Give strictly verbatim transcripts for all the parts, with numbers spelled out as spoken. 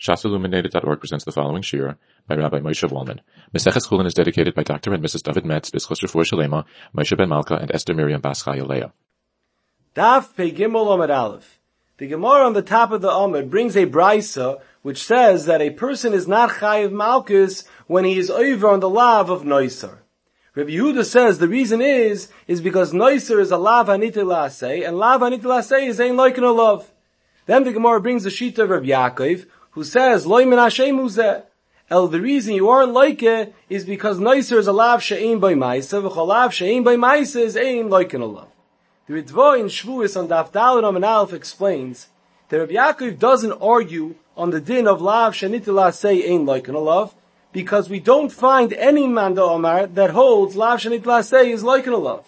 Shas Illuminated dot org presents the following shir by Rabbi Moshe Wallman. Meseches Chulin is dedicated by Doctor and Missus David Metz, B'schus Refuah Shalema, Moshe Ben Malka, and Esther Miriam Bas Chaya Leah. Daf Pei Gimel Amud Aleph. The Gemara on the top of the Amud brings a brisa which says that a person is not chayiv malchus when he is over on the lav of Neusar. Rabbi Yehuda says the reason is is because Neusar is a lav hanitil lasei, and lav hanitil lasei is ein loiken olav. Then the Gemara brings the shita of Rabbi Yaakov, who says loy min Hashem uzeh. El, the reason you aren't loike is because Neusar is a lav she'ein by ma'isa, v'chol lav she'ein by ma'isa is ein loiken olav. The Ritva in Shvuos on Daf Daled Amud Aleph explains that Rabbi Yaakov doesn't argue on the din of lav shenitil lasei ein loiken olav, because we don't find any man Omar that holds lav shenitil lasei is loiken olav.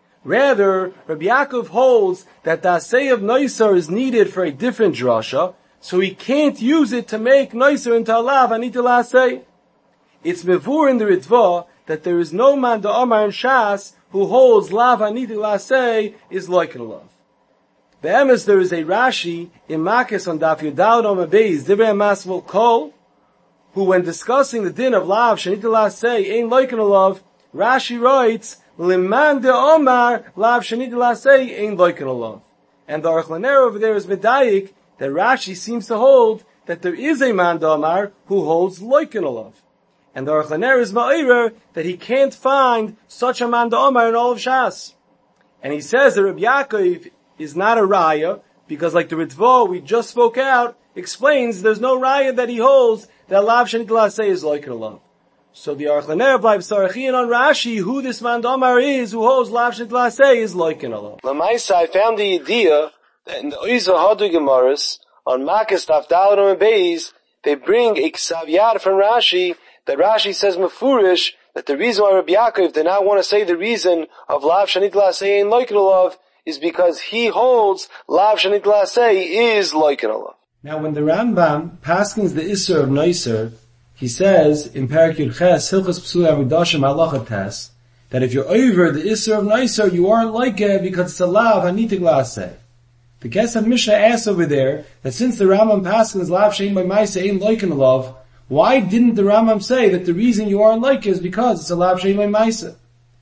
Rather, Rabbi Yaakov holds that the asei of Neusar is needed for a different drasha, so he can't use it to make Neusar into a lav hanitil lasei. It's mevur in the Ritva that there is no man Omar in Shas who holds lav hanitil lasei is loiken olav. The emes, there is a Rashi in Makis on Daf Yudalad Amud Beis Divrei Masvel Kol, who, when discussing the din of lav shenitil lasei ein loiken olav, Rashi writes liman de Omar lav shenitil lasei ein loiken olav. And the Aruch LaNer over there is medayik that Rashi seems to hold that there is a man de Omar who holds loiken olav. And the Aruch LaNer is ma'ira that he can't find such a man de Omar in all of Shas. And he says that Rabbi Yaakov is not a raya, because like the Ritva we just spoke out, explains there's no raya that he holds that lav shenitil lasei is loiken olav. So the Aruch LaNer bleibt Sarachian on Rashi, who this man Omar is, who holds lav shenitil lasei is loiken olav. Lamaisa, I found the idea that in the Oiza Hadu Gemaras, on Makis Daf Daled Amud Beis, they bring a ksaviyat from Rashi, that Rashi says mefurish, that the reason why Rabbi Yaakov did not want to say the reason of lav shenitil lasei ein loiken olav is because he holds lav shenitil lasei is loiken olav. Now when the Rambam paskins the Isser of Neusar, he says in Parak Yud Ches, Hilchos Psula Amudashim Halacha Tes, that if you're over the Isser of Neusar, you aren't like it because it's a lav hanitil lasei. The Kesef Mishnah asks over there that since the Rambam paskins lav she'ein by ma'isa ein loiken olav, why didn't the Rambam say that the reason you aren't like it is because it's a lav she'ein by ma'isa?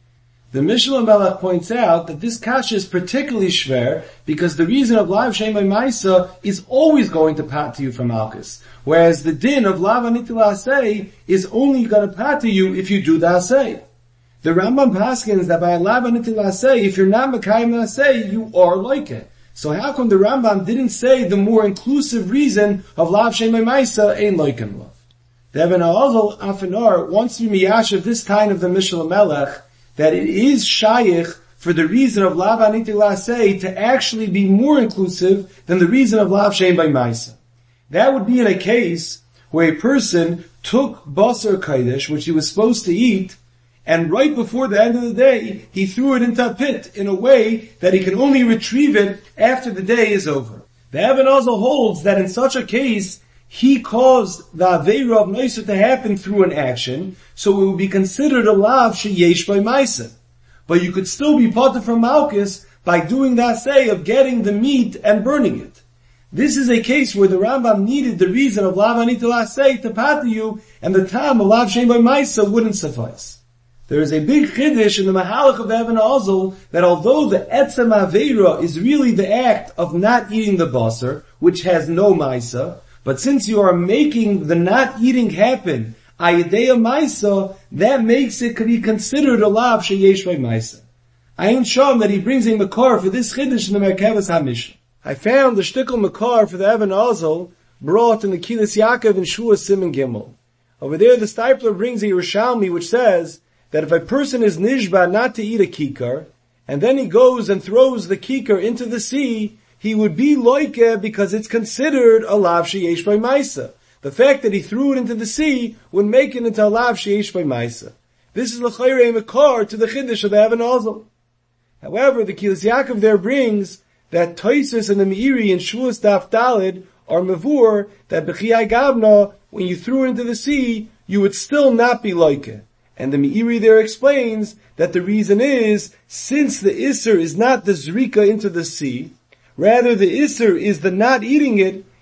The Mishnah Melech points out that this kasha is particularly shver because the reason of lav she'ein by ma'isa is always going to pat to you from Malchus, whereas the din of lav hanitil lasei is only going to pat to you if you do the asei. The Rambam paskins that by lav hanitil lasei, if you're not mekayim asei, you are like it. So how come the Rambam didn't say the more inclusive reason of lav she'ein by ma'isa ein loiken olav? The Eben Ha'ozel Afanar wants to be miyashav this kind of the Mishnah Melech that it is shayich for the reason of lav hanitil lasei to actually be more inclusive than the reason of lav she'ein by ma'isa. That would be in a case where a person took basar kodesh, which he was supposed to eat, and right before the end of the day, he threw it into a pit in a way that he can only retrieve it after the day is over. The Eben Ha'ozel holds that in such a case, he caused the Aveira of Neusar to happen through an action, so it would be considered a lav sheyesh by ma'isa. But you could still be potter from Malchus by doing the asay of getting the meat and burning it. This is a case where the Rambam needed the reason of lav hanitil lasei to pat you, and the time of lav she'ein by ma'isa wouldn't suffice. There is a big chiddush in the Mahalach of Eben Ha'ozel that although the etzem Aveira is really the act of not eating the basar, which has no ma'isa, but since you are making the not eating happen, ayidei ma'isa, that makes it be considered a lav sheyesh by ma'isa. I ain't shown that he brings a makar for this chiddush in the Merkavas HaMishnah. I found the shtickle makar for the Eben Ha'ozel brought in the Kilis Yaakov and Shvuos Siman Gimel. Over there the Stipler brings a Yerushalmi which says that if a person is nishba not to eat a kikar, and then he goes and throws the kikar into the sea, he would be loike because it's considered a lav sheyesh by ma'isa. The fact that he threw it into the sea would make it into a lav sheyesh by ma'isa. This is l'chayre makar to the chiddush of the Eben Ha'ozel. However, the Kilis Yaakov there brings that Toisus and the Meiri and Shvuos Daf Daled are mevur that b'chiyai gavna, when you threw it into the sea, you would still not be loike. And the Meiri there explains that the reason is, since the Isser is not the Zrika into the sea, rather the Isser is the not eating it,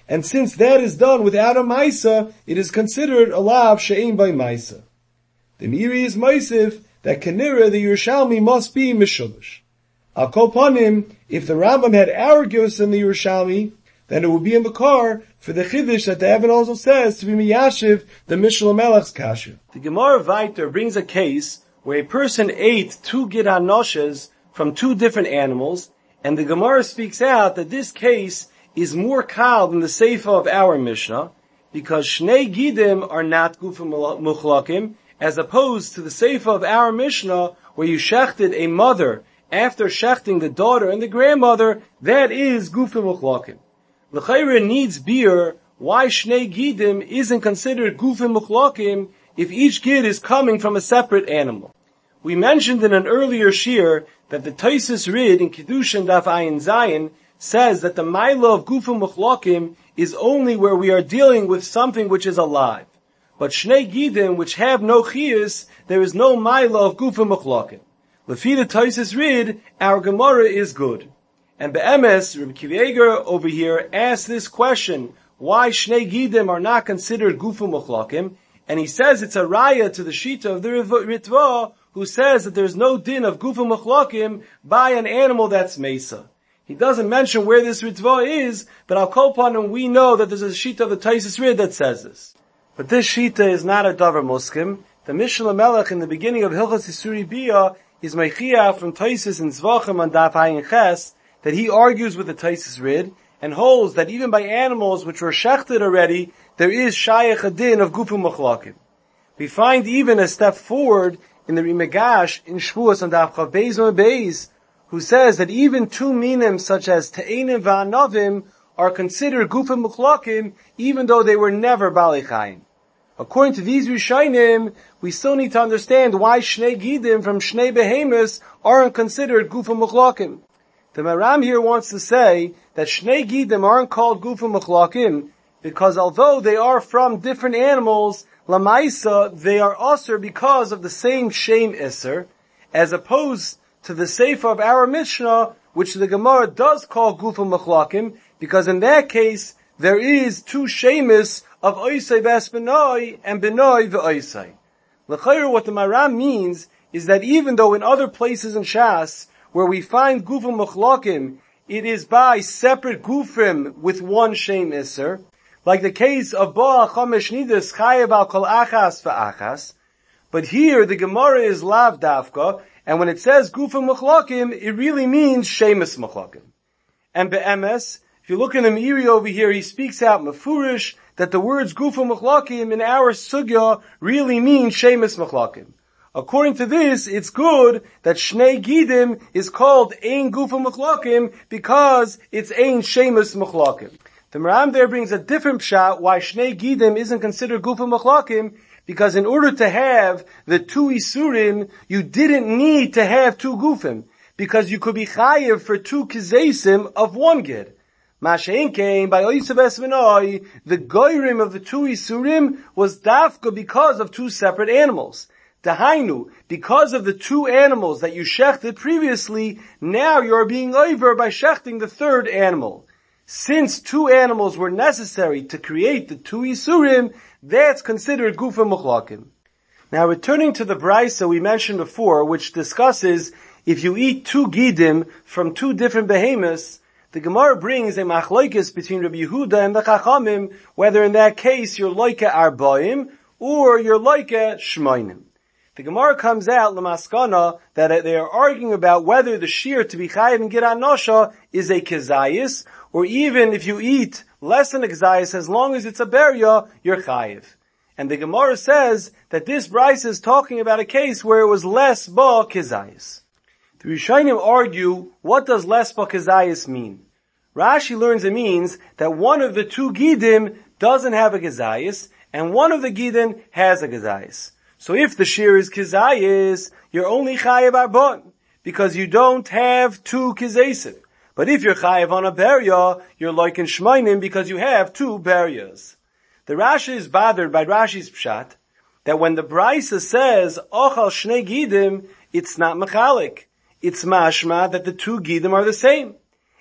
And since that is done without a Maisa, it is considered a Lav She'ein by Maisa. The Miri is Maisiv that Kanira, the Yerushalmi, must be Mishulish. Al Kol Panim, if the Rambam had argus in the Yerushalmi, then it would be in the car for the Chiddush that the Evan also says to be Miyashiv, the Mishal Melech's Kasha. The Gemara Vayter brings a case where a person ate two Gid HaNoshes from two different animals, and the Gemara speaks out that this case is more kal than the Seifa of our Mishnah, because Shnei Gidim are not Gufim Muchlakim, as opposed to the Seifa of our Mishnah, where you shechted a mother after shechting the daughter and the grandmother, that is Gufim Muchlakim. L'chayra needs beer why Shnei Gidim isn't considered Gufim Muchlakim if each Gid is coming from a separate animal. We mentioned in an earlier shir that the Taisus Rid in Kiddushin Daf Ayin Zayin says that the Maila of Gufim Muchlakim is only where we are dealing with something which is alive. But Shnei Gidim, which have no Chiyus, there is no Maila of Gufim Muchlakim. Lefi the Taisus Rid, our Gemara is good. And Be'emes, Rabbi Kiva Eger over here asks this question, why Shnei Gidim are not considered Gufim Muchlakim, and he says it's a raya to the Shita of the Ritva, who says that there's no din of Gufim Muchlakim by an animal that's Mesa. He doesn't mention where this Ritva is, but I'll call upon him, we know that there's a Shita of the Taisus Rid that says this. But this Shita is not a Davar Muskim. The Mishnah Melech in the beginning of Hilchas Isuri Biyah is Meichia from Taisus and Zvachim on Daf Hayin Ches, that he argues with the Taisus Rid, and holds that even by animals which were shechted already, there is Shayach Adin of Gufim Muchlakim. We find even a step forward in the Rimagash in Shvuas on Daf Chav Beis and Beis, who says that even two minim such as Te'enim v'Anavim are considered Gufim Muchlakim, even though they were never Balei Chayim. According to these Rishayim, we still need to understand why Shnei Gidim from Shnei Behemoths aren't considered Gufim Muchlakim. The Maram here wants to say that Shnei Gidim aren't called Gufim Muchlakim because although they are from different animals, Lamaisa, they are Asr because of the same Shem Isser, as opposed to the Seifa of our Mishnah, which the Gemara does call Gufim Muchlakim, because in that case, there is two Shemis of Oisei B'Esbenoi and Benoi V'Oisei. L'chayr, what the Maram means is that even though in other places in Shas, where we find Gufim Muchlakim, it is by separate Gufim with one Shem Isser, like the case of Bo'al Chomesh Nidus Chayev al Kol Achas V'Achas, but here the Gemara is Lav Dafka, and when it says Gufim Muchlakim, it really means Shemus Muchlakim. And Be'emes, if you look in the Meiri over here, he speaks out Mefurish that the words Gufim Muchlakim in our Sugya really mean Shemus Muchlakim. According to this, it's good that Shnei Gidim is called Ein Gufim Muchlakim because it's Ein Shemus Muchlakim. The Maram there brings a different pshat why Shnei Gidim isn't considered Gufim Muchlakim, because in order to have the two Isurim, you didn't need to have two Gufim, because you could be Chayev for two Kizesim of one Gid. Mashein came by Oisav Esvenoi, the Goyrim of the two Isurim was Dafka because of two separate animals. Dahainu, because of the two animals that you shechted previously, now you are being over by shechting the third animal. Since two animals were necessary to create the two Isurim, that's considered Gufim Muchlakim. Now returning to the Brisa we mentioned before, which discusses if you eat two Gidim from two different behemoths, the Gemara brings a machlokes between Rabbi Yehuda and the Chachamim, whether in that case you're loike Arbaim or you're loike Shmoinim. The Gemara comes out, Lamaskana, that they are arguing about whether the shear to be chayiv and Gid HaNosha is a kezayis, or even if you eat less than a kezayis, as long as it's a beria, you're chayiv. And the Gemara says that this Bryce is talking about a case where it was less ba kezayis. The Rishonim argue, what does less ba kezayis mean? Rashi learns it means that one of the two Gidim doesn't have a kezayis, and one of the Gidim has a kezayis. So if the shear is kizayis, you're only chayev arbon, because you don't have two kizesim. But if you're chayev on a beria, you're like in shmainim because you have two berias. The Rashi is bothered by Rashi's pshat, that when the Brisa says, ochal shnei gidim, it's not mechalik. It's mashma that the two gidim are the same.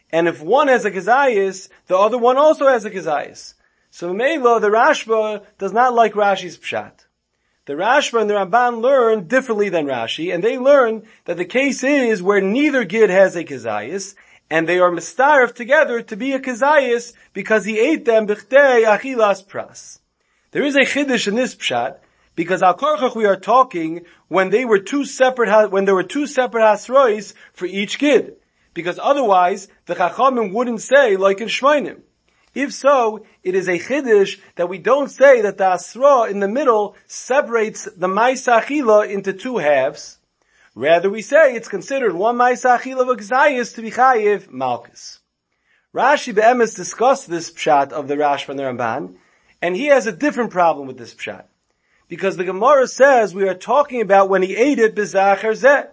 And if one has a kezayis, the other one also has a kezayis. So Meila, the Rashba, does not like Rashi's pshat. The Rashba and the Ramban learn differently than Rashi, and they learn that the case is where neither Gid has a kezayis, and they are mistarif together to be a kezayis because he ate them b'chtei achilas pras. There is a chiddush in this pshat, because al korchach we are talking when they were two separate, when there were two separate hasrois for each Gid. Because otherwise, the Chachamim wouldn't say like in Shmainim. If so, it is a chiddush that we don't say that the asra in the middle separates the ma'isa achila into two halves. Rather, we say it's considered one ma'isa achila of a kezayis to be chayiv malchus. Rashi be'emes discussed this pshat of the Rashba and the Ramban, and he has a different problem with this pshat. Because the Gemara says we are talking about when he ate it b'zachar zeh.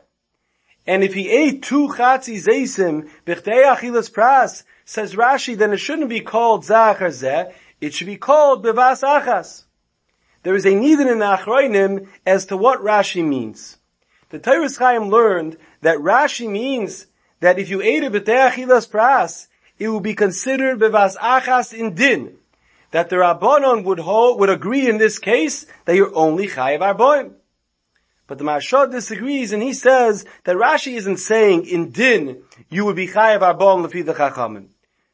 And if he ate two chatzi zeisim b'chtei achilas pras, says Rashi, then it shouldn't be called zachar zeh, it should be called bevas achas. There is a nidin in the Achrayim as to what Rashi means. The Torah Chaim learned that Rashi means that if you ate it b'chtei achilas pras, it will be considered bevas achas in din. That the Rabbanon would hold, would agree in this case that you're only chayav arboim. But the Maharsha disagrees, and he says that Rashi isn't saying in din you would be chayav arboim lefi the Chachamim.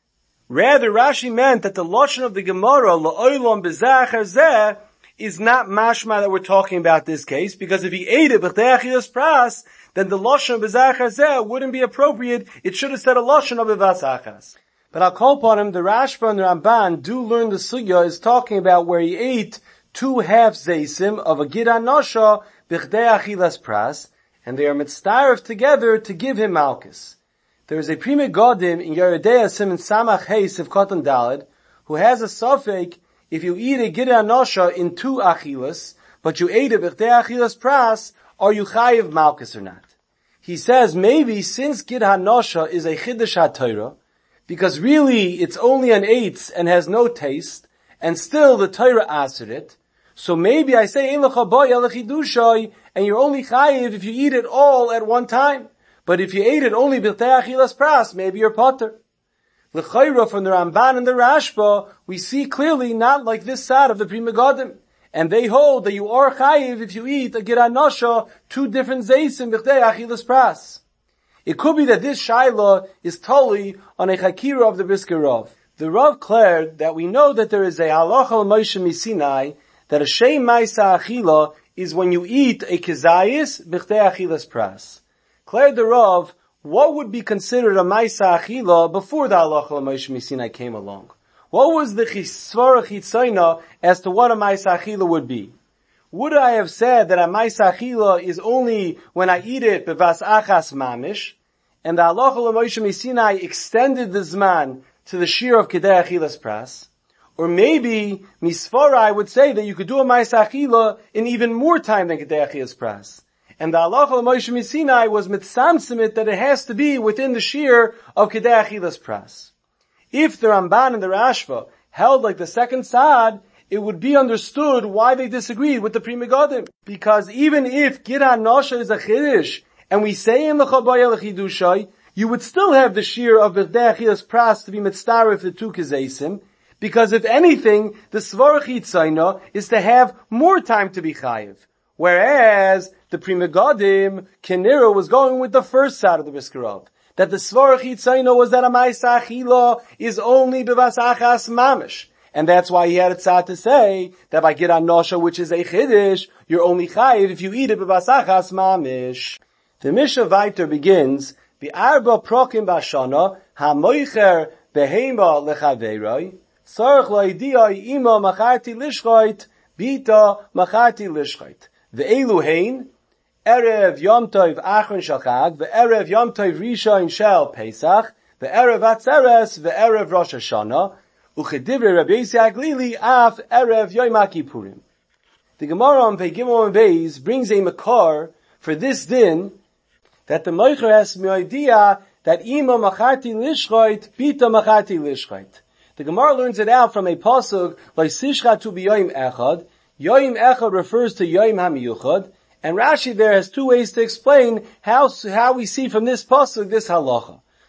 Rather, Rashi meant that the lashon of the Gemara la'olam b'zachar zeh is not mashma that we're talking about this case, because if he ate it b'chtei achilas pras, then the lashon of b'zachar zeh wouldn't be appropriate. It should have said a lashon of b'vas achas. But I'll call upon him, the Rashba and the Ramban do learn the sugya is talking about where he ate two half zeisim of a gid anosha b'chtei achilas pras, and they are mitzdarif together to give him malchus. There is a Prima Godim in Yeridea Siman Samach Heis of Kotan Daled, who has a safek, if you eat a gid anosha in two achilas, but you ate it b'chtei achilas pras, are you chayiv malchus or not? He says maybe since gid anosha is a chiddush haTorah, because really it's only an eitz and has no taste, and still the Torah answered it, so maybe I say, and you're only chayiv if you eat it all at one time. But if you ate it only b'chtei achilas pras, maybe you're potter. L'chayra from the Ramban and the Rashba, we see clearly not like this side of the Prima Godim. And they hold that you are chayiv if you eat a gid anosha, two different zeisim b'chtei achilas pras. It could be that this shaila is totally on a chakira of the Brisker Rav. The Rav declared that we know that there is a halacha l'Moshe Misinai that a shem ma'isa achila is when you eat a kezayis b'chtei achilas pras. Declared the Rav, what would be considered a ma'isa achila before the halacha l'Moshe Misinai came along? What was the chisvara chitzayna as to what a ma'isa achila would be? Would I have said that a ma'isa achila is only when I eat it bevas achas mamish, and the halacha l'Moshe Misinai extended the zman to the shir of kedei achilas pras? Or maybe misvara I would say that you could do a ma'isa achila in even more time than kedei achilas pras. And the halacha l'Moshe Misinai was mitzamtzimit that it has to be within the shir of kedei achilas pras. If the Ramban and the Rashba held like the second side, it would be understood why they disagreed with the Prima Godim. Because even if gid anosha is a chiddush, and we say in the Chabaya l'chidushai, you would still have the shir of b'chtei achilas pras to be mitzdarif the two kezeisim, because if anything, the svara chitzayna is to have more time to be chayiv. Whereas the Prima Godim, Kenira, was going with the first side of the Brisker Rav, that the svara chitzayna was that a ma'isa achila is only b'vas achas mamish. And that's why he had a tzad to say that by gid anosha, which is a chiddush, you're only chayiv if you eat it b'vas achas mamish. The Mishnah Vayter begins, B'arba prokim b'ashana, ha'moicher behema lechaveiroi, tzarech lo'idiyai ima macharti lishchoit, bita macharti lishchoit. Ve'elu hein, erev yom tov achron shel chag, ve'erev yom tov rishon shel Pesach, ve'erev atzeres, ve'erev Rosh Hashanah, u'chedivrei Rabbi Yisrael Glili af erev Yom Kippurim. The Gemara on Pei Gimel and Beis brings a makar for this din, that the Moicher has the idea that ima macharti lishchoit, bita macharti lishchoit. The Gemara learns it out from a pasuk like Sishchatu b'yoyim echad. Yoyim echad refers to yoyim hamiyuchad, and Rashi there has two ways to explain how how we see from this pasuk this halacha.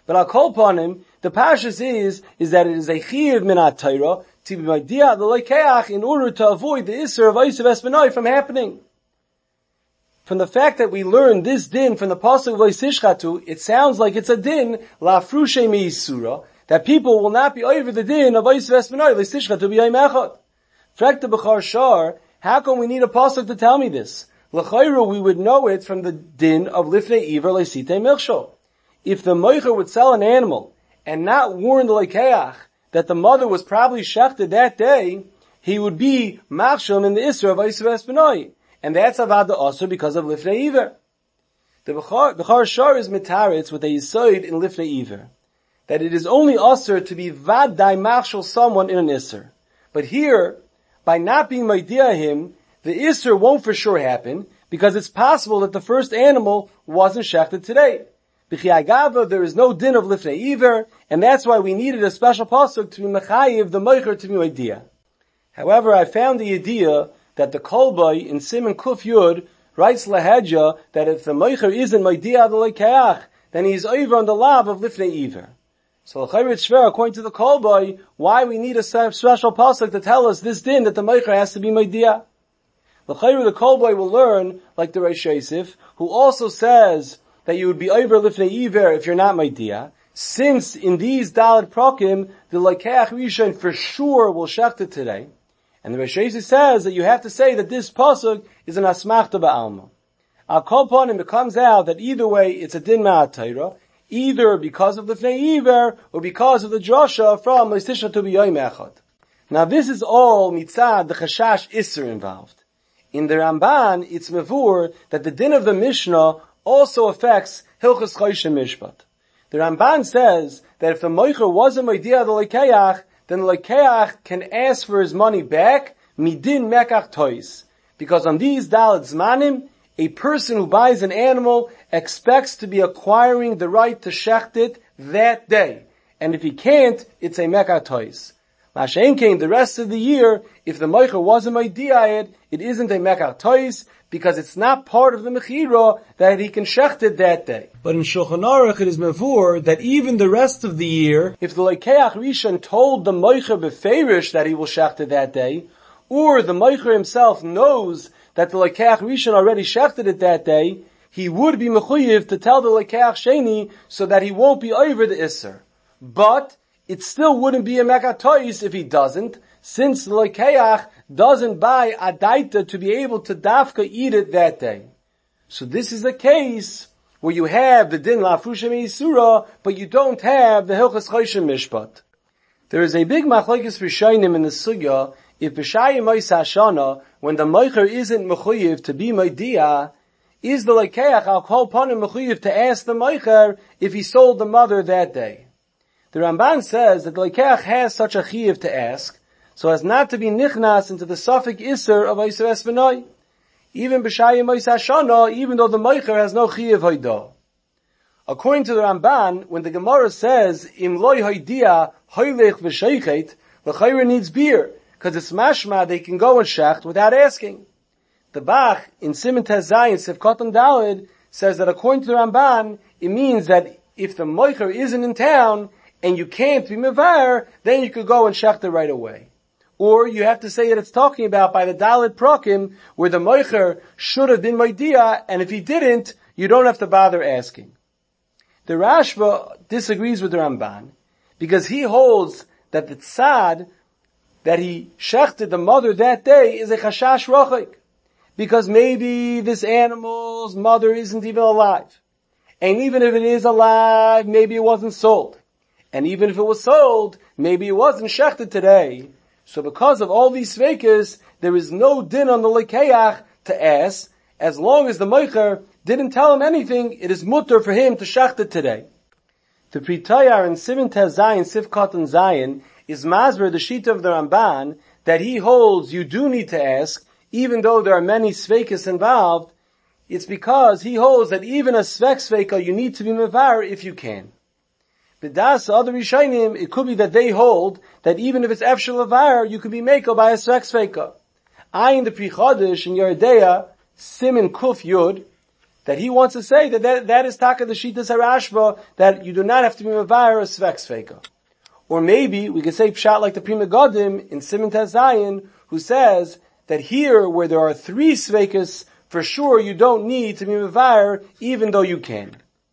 But I'll call upon him, the Pashas is, is that it is a Chiyuv Minat Torah to be Maidia the Lekeach in order to avoid the Isser of Eisav Espanoi from happening. From the fact that we learn this din from the Pasuk of Leisishchatu, it sounds like it's a din, La Frushe Meisura, that people will not be over the din of Eisav Espanoi, Leisishchatu B'yayim Echad. Frekta B'char Shar, how come we need a Pasuk to tell me this? L'chayru, we would know it from the din of Lifnei Iver Leisite Milchshol. If the Moicher would sell an animal and not warn the Lekeach that the mother was probably shechted that day, he would be machshel in the Isra of Eisav Espanoi. And that's Avada Asr because of Lifnei Iver. The Bechar Shar is mitaritz with a Yisoid in Lifnei Iver, that it is only Asr to be Vadai machshel someone in an Isser. But here, by not being Maidia him, the Isser won't for sure happen, because it's possible that the first animal wasn't shechted today. B'chiagava, there is no din of Lifnei Iver, and that's why we needed a special pasuk to be mechayiv the moicher to be idea. However, I found the idea that the Kolbay in Simon Kuf Yud writes lahedja that if the moicher isn't maidia the lekeach, then he is over on the lav of Lifnei Iver. So l'chayrit shver, according to the Kolbay, why we need a special pasuk to tell us this din that the moicher has to be maidia. L'chayrit the Kolbay will learn, like the Reish Yosef, who also says that you would be over Lifnei Iver if you're not Maidia, since in these Dalet Prokim, the Lekeach Rishon for sure will shecht it today. And the Reish Yosef says that you have to say that this pasuk is an Asmachta Ba'alma. I'll call upon him, it comes out that either way it's a Din Ma'at Torah, either because of Lifnei Iver, or because of the drasha from Leistisha to B'yoyim Echad. Now this is all mitzad, the Chashash Isser involved. In the Ramban, it's mevur that the din of the Mishnah also affects Hilchos Choshen Mishpat. The Ramban says that if the Moicher wasn't Maidia the Lekeach, then the Lekeach can ask for his money back, midin mekach tois. Because on these Dalet Zmanim, a person who buys an animal expects to be acquiring the right to shecht it that day. And if he can't, it's a mekach tois. Mashen came the rest of the year, if the Moicher wasn't Maidia it, it isn't a mekach tois, because it's not part of the Mechira that he can shecht it that day. But in Shulchan Aruch it is mevur that even the rest of the year, if the Lekeach Rishon told the Moicher beferish that he will shecht it that day, or the Moicher himself knows that the Lekeach Rishon already shechted it that day, he would be mechuyev to tell the Lekeach Sheni so that he won't be over the Isser. But it still wouldn't be a mekach tois if he doesn't, since the Lekeach doesn't buy a daita to be able to dafka eat it that day. So this is a case where you have the din la frusha meisura, but you don't have the hilchas choshen mishpat. There is a big machlokes rishonim in the sugya, if b'shayim mois hashana, when the moicher isn't mechuyev to be maidia, is the Lekeach al kol panim mechuyev to ask the moicher if he sold the mother that day. The Ramban says that the Lekeach has such a chiyuv to ask, so as not to be nichnas into the suffix iser of Eisav Espanoi. Even b'shayim mois hashana, even though the moicher has no chiyuv hoidah. According to the Ramban, when the Gemara says, im loy hoidia hoylech v'sheichet, the chayra needs beer, because it's mashma they can go and shecht without asking. The Bach, in Siman Tez Zayin, Sivkot and Daled, says that according to the Ramban, it means that if the moicher isn't in town, and you can't be mevar, then you could go and shecht it right away. Or you have to say that it's talking about by the Dalet Prokim, where the moicher should have been maidia, and if he didn't, you don't have to bother asking. The Rashba disagrees with the Ramban, because he holds that the tzad, that he shechted the mother that day, is a chashash rochik. Because maybe this animal's mother isn't even alive. And even if it is alive, maybe it wasn't sold. And even if it was sold, maybe it wasn't shechted today. So because of all these sveikas, there is no din on the lekeach to ask. As long as the moicher didn't tell him anything, it is mutter for him to shecht it today. The Pri Tayar in Siman Tez Zayin, Sivkot and Zayin, is masber the shita of the Ramban, that he holds you do need to ask, even though there are many sveikas involved. It's because he holds that even a svek sveika you need to be mevar if you can. B'das other Rishonim, it could be that they hold that even if it's efshel avar, you could be meko by a svek sveika. I in the Pri Chodesh in Yeridea, Siman Kuf Yud, that he wants to say that that, that is taka the Shitas HaRashba, that you do not have to be Mavayr a Svek Sveika. Or maybe we could say Pshat like the Prima Godim in Siman Tez Zayin, who says that here where there are three Sveikas, for sure you don't need to be Mavayr even though you can.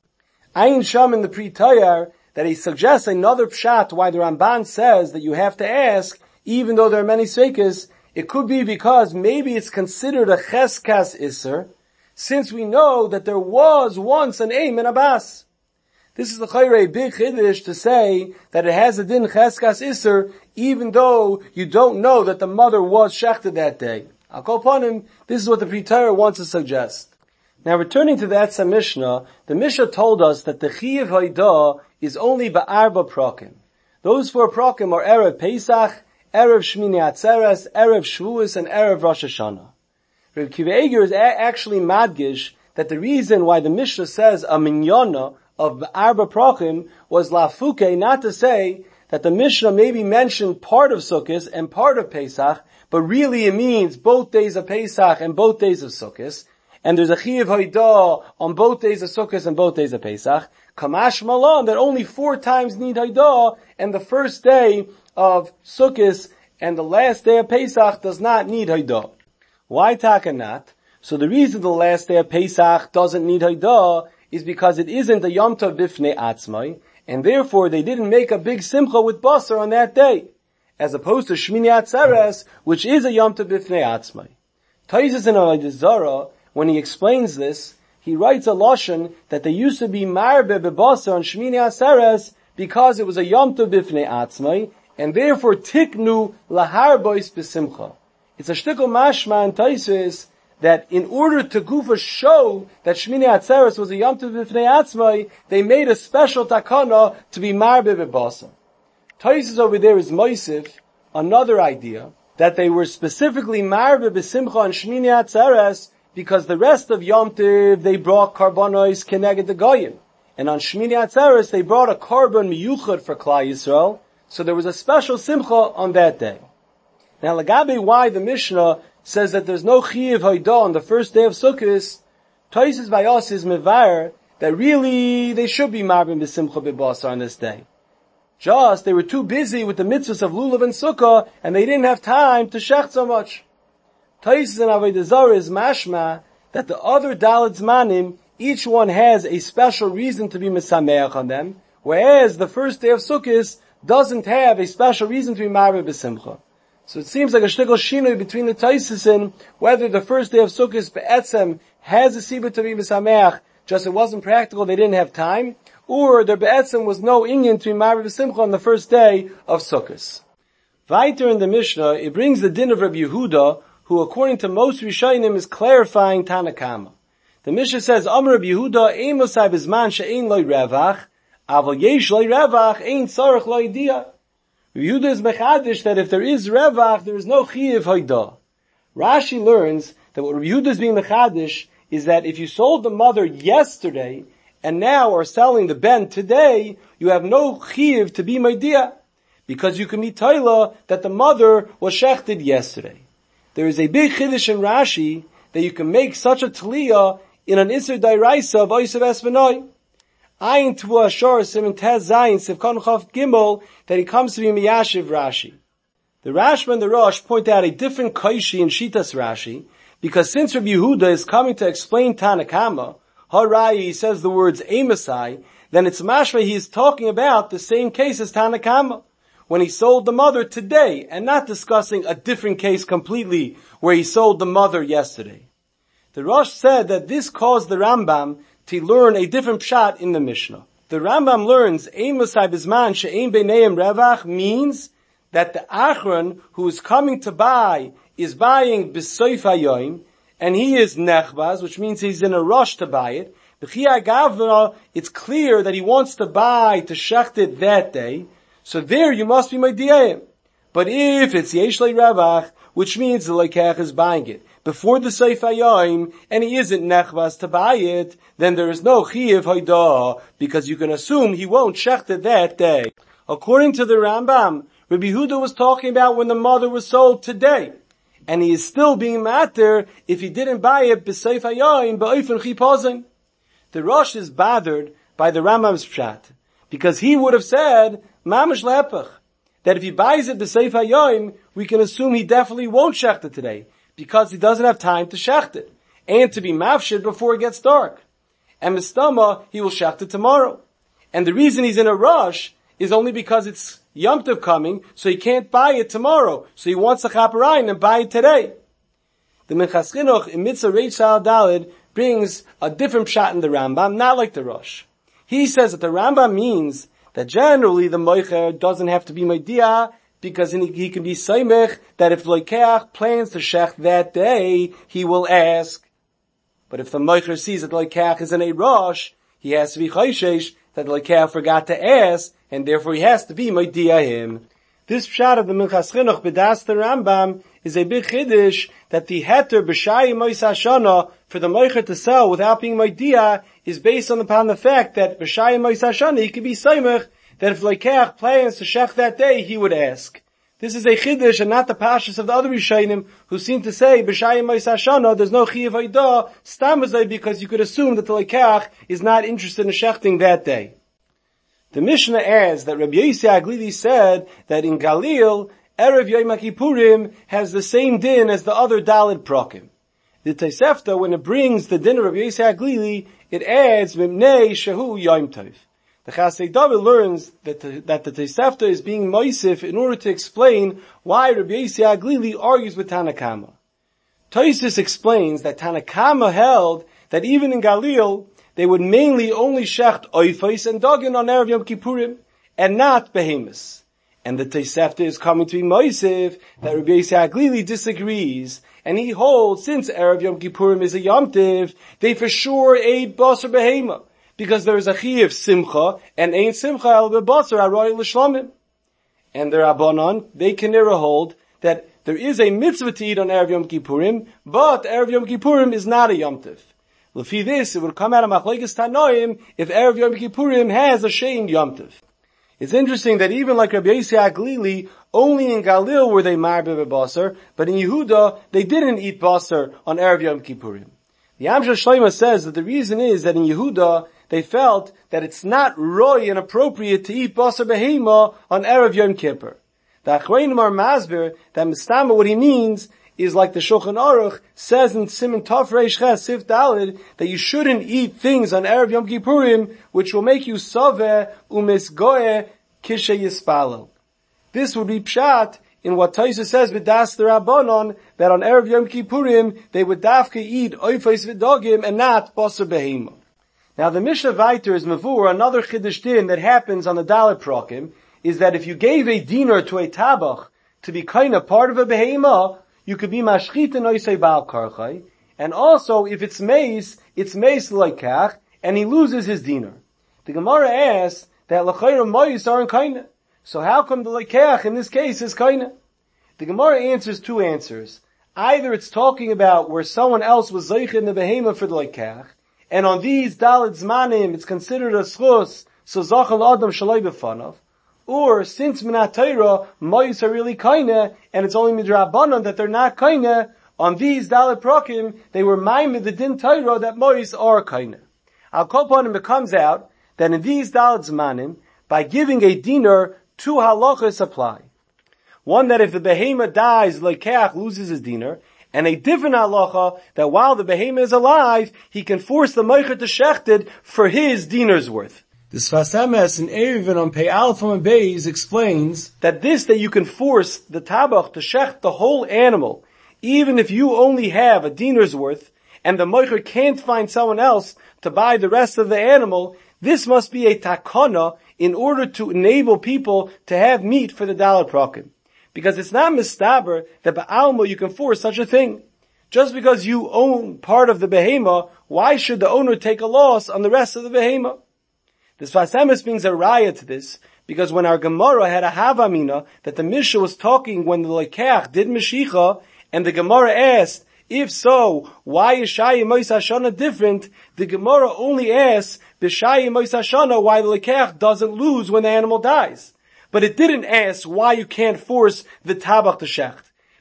Ayin Sham in the Pri Tayar that he suggests another Pshat why the Ramban says that you have to ask even though there are many Sveikas. It could be because maybe it's considered a Cheskas Isser, since we know that there was once an Aim in Abbas. This is the Chayrei big Chiddush to say that it has a din Cheskas Isser, even though you don't know that the mother was shechted that day. I'll call upon him, this is what the Pri Tayar wants to suggest. Now returning to that Mishnah, the Mishnah told us that the Chiyuv Haidah is only Ba'arba Prakim. Those four Prakim are Erev Pesach, Erev Shmini Atzeres, Erev Shavuos, and Erev Rosh Hashanah. Reb Kiva Eger is a- actually madgish that the reason why the Mishnah says a minyana of Arba Prachim was lafuke, not to say that the Mishnah maybe mentioned part of Sukkot and part of Pesach, but really it means both days of Pesach and both days of Sukkot, and there's a Chiyuv Haidah on both days of Sukkot and both days of Pesach. Kamash Malan, that only four times need Haidah, and the first day of Sukkot and the last day of Pesach does not need Haidah. Why taka not? So the reason the last day of Pesach doesn't need Haidah is because it isn't a Yom Tov Bifnei Atzmai, and therefore they didn't make a big simcha with Basar on that day, as opposed to Shmini Atzeres, which is a Yom Tov Bifnei Atzmai. Taisus in Avodah Zarah, when he explains this, he writes a lashon that they used to be marbe bebasar on Shmini Atzeres because it was a Yom Tov Bifnei Atzmai, and therefore tiknu laharbois besimcha. It's a shtickle mashma and Taisus that in order to gufa show that Shmini Atzeres was a Yom Tov B'fnei Atzmai, they made a special takana to be marbe bebasar. Taisus over there is moisif, another idea, that they were specifically marbe besimcha on Shmini Atzeres because the rest of Yom Tov they brought karbanos keneged the goyim, and on Shmini Atzeres they brought a karban miyuchad for Klal Yisrael, so there was a special simcha on that day. Now, Lagabe, why the Mishnah says that there's no Chiyuv Haidah on the first day of Sukkot, Taisus Bayos is mevar that really they should be marbim b'simcha b'basar on this day. Just they were too busy with the mitzvahs of Lulav and Sukkah, and they didn't have time to shech so much. Taisus and Avodah Zarah is mashma that the other Dalet Zmanim, each one has a special reason to be mesameach on them, whereas the first day of Sukkot doesn't have a special reason to be marbim b'simcha. So it seems like a shtickle shinui between the Taisus and whether the first day of Sukkot be'etzem has a sibur to be mesameach, just it wasn't practical, they didn't have time, or there be'etzem was no inyan to be marbe b'simcha on the first day of Sukkot. Weiter in the Mishnah, it brings the din of Rabbi Yehuda, who according to most Rishonim is clarifying Tanakama. The Mishnah says, Amar Rabbi Yehuda, ein mosai b'zman she'ein loy revach, aval yesh loy revach, ein tzarech loy diyah. Rabbi Yehuda is mechadish that if there is revach, there is no chiyuv haidah. Rashi learns that what Rabbi Yehuda is being mechadish is that if you sold the mother yesterday and now are selling the ben today, you have no chiyuv to be maidia because you can be toila that the mother was shechted yesterday. There is a big chiddush in Rashi that you can make such a tliyah in an iser dairaisa of oisav esvenoi. Ayin tu ashor simin tez zayin sivkon chof gimel that he comes to be miyashiv Rashi. The Rashba and the Rosh point out a different kaishi in Shitas Rashi because since Rabbi Yehuda is coming to explain Tanakama, Harai he says the words Amasai, then it's mashma he is talking about the same case as Tanakama when he sold the mother today and not discussing a different case completely where he sold the mother yesterday. The Rosh said that this caused the Rambam to learn a different pshat in the Mishnah. The Rambam learns, Ein Mosai B'zman she'ein beineim revach means that the Achron who is coming to buy is buying B'soif hayoim, and he is nechbaz, which means he's in a rush to buy it. B'chiyah gavna, it's clear that he wants to buy to shecht it that day, so there you must be Maidiyayim. But if it's Yesh Lei Revach, which means the Leikach is buying it before the Seif Hayoim, and he isn't Nechvas to buy it, then there is no Chiyuv Haidah, because you can assume he won't shecht it that day. According to the Rambam, Rabbi Yehuda was talking about when the mother was sold today. and he is still being matter if he didn't buy it b'seif hayoyin ba'ofen chipazin. The Rosh is bothered by the Rambam's pshat, because he would have said, mamish lepach, that if he buys it b'seif hayoyin, we can assume he definitely won't shecht it today, because he doesn't have time to shecht it, and to be mafshid before it gets dark. And mistama, he will shecht it tomorrow. And the reason he's in a rush is only because it's Yom Tov coming, so he can't buy it tomorrow. So he wants a chaperayim and buy it today. The Minchas Chinuch in Mitzvah Reish Sal Daled brings a different pshat in the Rambam, not like the Rosh. He says that the Rambam means that generally the moicher doesn't have to be meidiah, because he can be seimech that if loikeach plans to shech that day, he will ask. But if the moicher sees that loikeach is in a rush, he has to be chayshesh that the loikeach forgot to ask, and therefore he has to be meidiah him. This pshat of the Minchas Chinuch b'das the Rambam is a big chiddush that the heter b'shai mois hashana for the moicher to sell without being meidiah is based on upon the fact that b'shai mois hashana he could be seimech that if loikeach plans to shech that day, he would ask. This is a chiddush and not the pashas of the other Rishonim who seem to say b'shai mois hashana there's no chiyuv haidah stamazay because you could assume that the loikeach is not interested in shechting that day. The Mishnah adds that Rabbi Yossi Aglili said that in Galil, Erev Yom Kippurim has the same din as the other Daled Prokim. The Tosefta, when it brings the din of Rabbi Yossi Aglili, it adds Mimnei Shehu Yom Tov. The Chasei David learns that the, that the Tosefta is being moisif in order to explain why Rabbi Yossi Aglili argues with Tanakama. Tosfos explains that Tanakama held that even in Galil, they would mainly only shecht oifos and dogin on Erev Yom Kippurim, and not behemoths. And the Tosefta is coming to be moisiv that Rabbi Yossi Aglili disagrees, and he holds since Erev Yom Kippurim is a Yom Tiv, they for sure ate basar behema, because there is a chiyuv simcha, and ain't simcha el bebasar aroy l'shlamim. And the Rabbanon, they can never hold that there is a mitzvah to eat on Erev Yom Kippurim, but Erev Yom Kippurim is not a Yom Tiv. L'fi this, it would come out of Machlokes Tanoim if Erev Yom Kippurim has a shamed Yom Tov. It's interesting that even like Rabbi Yossi Aglili, only in Galil were they marbe b'basar, but in Yehuda, they didn't eat basar on Erev Yom Kippurim. The Amshel Shlomo says that the reason is that in Yehuda, they felt that it's not roy and appropriate to eat basar behema on Erev Yom Kippur. The Achreinim are masber that mistama what he means is like the Shulchan Aruch says in Siman Tov Reish Ches Sif Daled that you shouldn't eat things on Erev Yom Kippurim which will make you soveh umisgoeh kishe yispalo. This would be pshat in what Tosfos says with Das the Rabbanon that on Erev Yom Kippurim they would dafke eat oifos v'dogim and not basar behema. Now the Mishnah Vayter is mavur another chiddush din that happens on the Dalet Prokim is that if you gave a dinar to a tabach to be kind of part of a behema, you could be mashchit and oisei baal karchai, and also if it's meis, it's meis loikach, and he loses his dinar. The Gemara asks that l'chayra mois aren't kaina. So how come the loikach in this case is kaina? The Gemara answers two answers. Either it's talking about where someone else was zeich in the behema for the loikach, and on these daled zmanim it's considered a schus, so zachal adam shalai b'fanav. Or, since Minat Torah, Mois are really kaina, and it's only Midrabanan that they're not kaina, on these Dalet Prokim, they were maimed the Din Torah that Mois are kaina. Al Kopanim, it comes out that in these Dalet Zmanim, by giving a dinar, two halachas apply. One that if the behema dies, Leikeach loses his dinar, and a different halacha that while the behema is alive, he can force the moicher to shecht it for his dinar's worth. The Sfas Emes in Eruvin on Pei Aleph and Beis explains that this that you can force the tabach to shecht the whole animal, even if you only have a dinar's worth, and the moicher can't find someone else to buy the rest of the animal, this must be a takana in order to enable people to have meat for the Dalet Prokim. Because it's not mistaber that ba'alma you can force such a thing. Just because you own part of the behema, why should the owner take a loss on the rest of the behema? The Sfas Emes brings a raya to this, because when our Gemara had a havamina, that the Mishnah was talking when the Leikeach did Meshicha, and the Gemara asked, if so, why is Shai Mois Hashana different? The Gemara only asks, B'Shai Mois Hashana, why the Leikeach doesn't lose when the animal dies. But it didn't ask why you can't force the Tabach to shecht.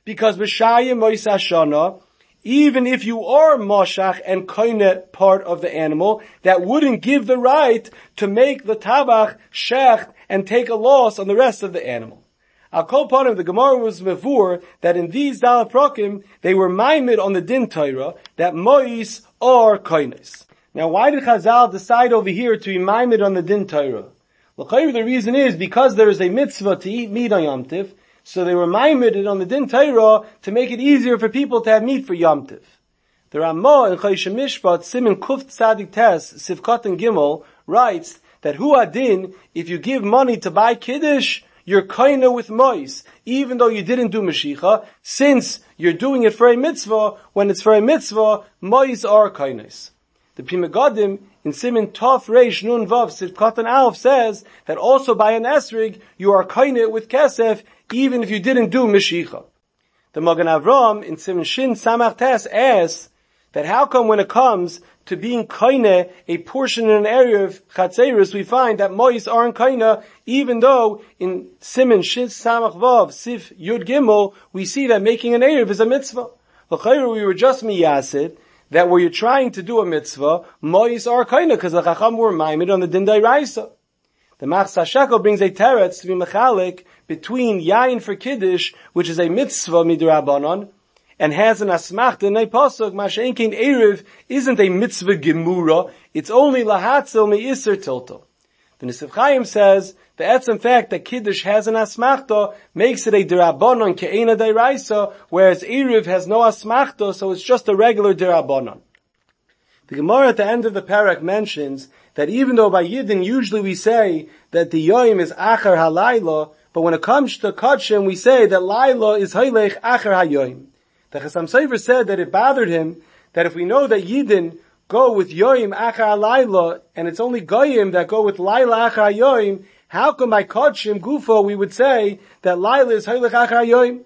Because b'shayim mois hashana, even if you are moshach and koine part of the animal, that wouldn't give the right to make the tabach shecht and take a loss on the rest of the animal. Al kol panim, the Gemara was mevur that in these Daled Prokim they were maimed on the din Torah that mois are koines. Now, why did Chazal decide over here to be maimed on the din Torah? L'chayr, the reason is because there is a mitzvah to eat meat on Yom Tiv, so they were maimed on the din Torah to make it easier for people to have meat for Yom Tiv. The Ramah in Choshen Mishpat, Siman Kuf Tzadik Tes, Sivkot and Gimel, writes that hu adin, if you give money to buy Kiddush, you're kaina with mois, even though you didn't do Mashicha, since you're doing it for a mitzvah, when it's for a mitzvah, mois are kainis. The Pri Megadim in Siman Tov Reish Nun Vav Sivkot and Aleph says that also by an esrig, you are kaina with kesef, even if you didn't do Mashicha. The Magen Avram in Siman Shin Samach Tes asks that how come when it comes to being kaina, a portion in an area of Chatzeris, we find that mois aren't kaina, even though in Siman Shin Samach Vav Sif Yud Gimel, we see that making an erev is a mitzvah. L'chayru, we were just miyasid, that where you're trying to do a mitzvah, mois are kaina, because the Chacham were maimed on the din d'oraisa. The Machzah Shekel brings a teretz to be mechalik between yain for kiddush, which is a mitzvah midrabanan, and has an asmachta in a pasuk, masha'enkein erev isn't a mitzvah gemura, it's only lahatzel me'isr tilto. The Nisif Chaim says, the etzem fact that kiddush has an asmachta makes it a derabanan ke'ena d'oraisa, whereas erev has no asmachta, so it's just a regular derabanan. The Gemara at the end of the parak mentions that even though by Yidden usually we say that the Yoim is Achar HaLayla, but when it comes to Kodshim we say that Layla is Haylech Achar HaYoim. The Chasam Sofer said that it bothered him that if we know that Yidden go with Yoim Achar HaLayla, and it's only Goyim that go with Layla Achar HaYoim, how come by Kodshim Gufo we would say that Layla is Haylech Achar HaYoim?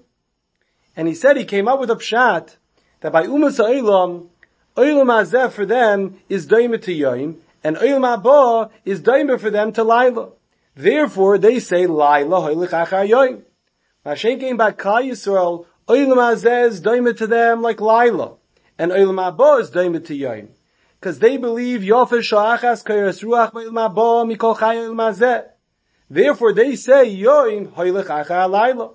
And he said he came up with a pshat that by Umas HaOlam, Olam Hazeh for them is Daima to Yoim, and Olam Haba is Daima for them to Layla. Therefore, they say Layla Hoylech Achar Yoim. Mashen came back Kal Yisrael, Olam Hazeh is Daima to them like Layla, and Olam Haba is Daima to Yoim, because they believe Yofish Sha'achas Kairas Ruach Olam Haba Mikol Chay Olam Hazeh. Therefore, they say Yoim Hoylech Achar Layla.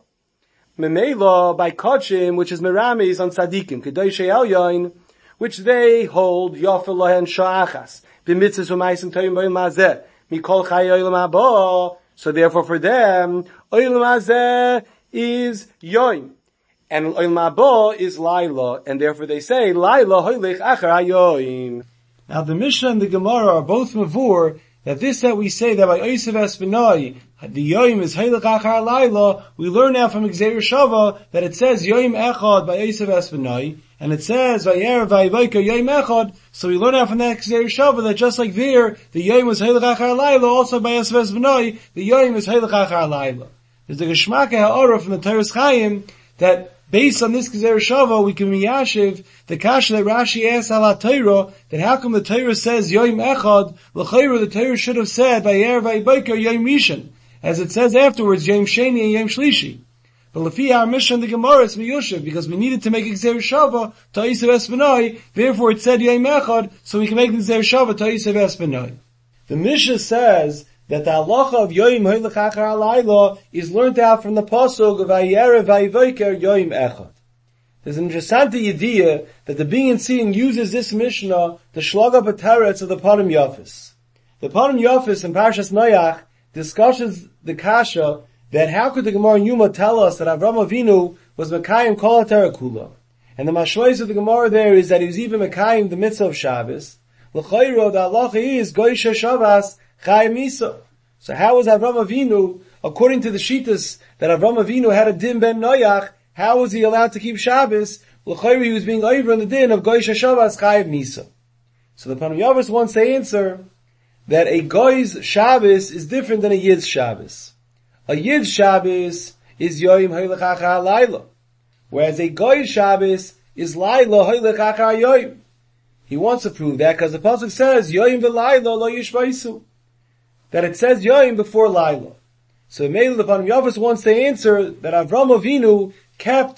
Memela by Kodshim, which is Meramis on Tzadikim, Kedoshei El Yoin, which they hold Yofel Lohen Sha'achas, B'mitzvahs U'maisim Toyim B'Olam Hazeh, Mikol Chay Olam Haba. So therefore for them, Olam Hazeh is Yoim, and Olam Haba is Layla, and therefore they say, Layla Hoylech Achar HaYoim. Now the Mishnah and the Gemara are both mavur, that this that we say that by Yosef Espenai, the Yoim is Hoylech Achar Layla, we learn now from Gzeir Shava that it says Yoim Echad by Yosef Espenai, and it says Vayerev Vayivoker Yoim Echad, so we learn out from that Gzeir Shava that just like there, the Yoim was Hoylech Achar Layla, also by Yosef Espenai, the Yoim is Hoylech Achar Layla. There's the Geshmaka Ha'ara from the Teres Chaim, that based on this Gzeir Shava, we can miyashiv the kasha that Rashi asks ala Torah, that how come the Torah says Yoim Echad, l'chayra the Torah should have said Vayerev Vayivoker Yoim Rishon, as it says afterwards Yoim Sheni and Yoim Shlishi. But lefi our mission the Gemara is miyushiv, because we needed to make Gzeir Shava to Yosef Espenai, therefore it said Yoim Echad, so we can make the Gzeir Shava to Yosef Espenai. The Mishnah says that the halacha of Yoim Hoylech Achar Layla is learned out from the pasuk of Vayerev Vayivoker Yoim Echad. There's an interesting idea that the Binyan Tzion uses this Mishnah to shlag up a teretz of the Panim Yafis. The Panim Yafis in Parshas Noach discusses the kasha that how could the Gemara in Yuma tell us that Avram Avinu was Mekayim Kol HaTorah Kula? And the mashlois of the Gemara there is that he was even Mekayim the mitzvah of Shabbos. L'chayro, the halacha is Goysha Shabbos Chai Misa. So how was Avram Avinu, according to the Shittas, that Avram Avinu had a din ben Noach, how was he allowed to keep Shabbos? L'chayro, he was being over in the din of Goysha Shabbos Chai Misa. So the Panim Yavos wants to answer that a Goy's Shabbos is different than a Yid's Shabbos. A Yid's Shabbos is Yoim Hoylech Achar Layla, whereas a Goy's Shabbos is Layla Hoylech Achar Yoim. He wants to prove that because the pasuk says Yoim v'Layla lo yishvaisu, that it says Yoim before Layla. So maybe the Panim Yavos wants to answer that Avram Avinu kept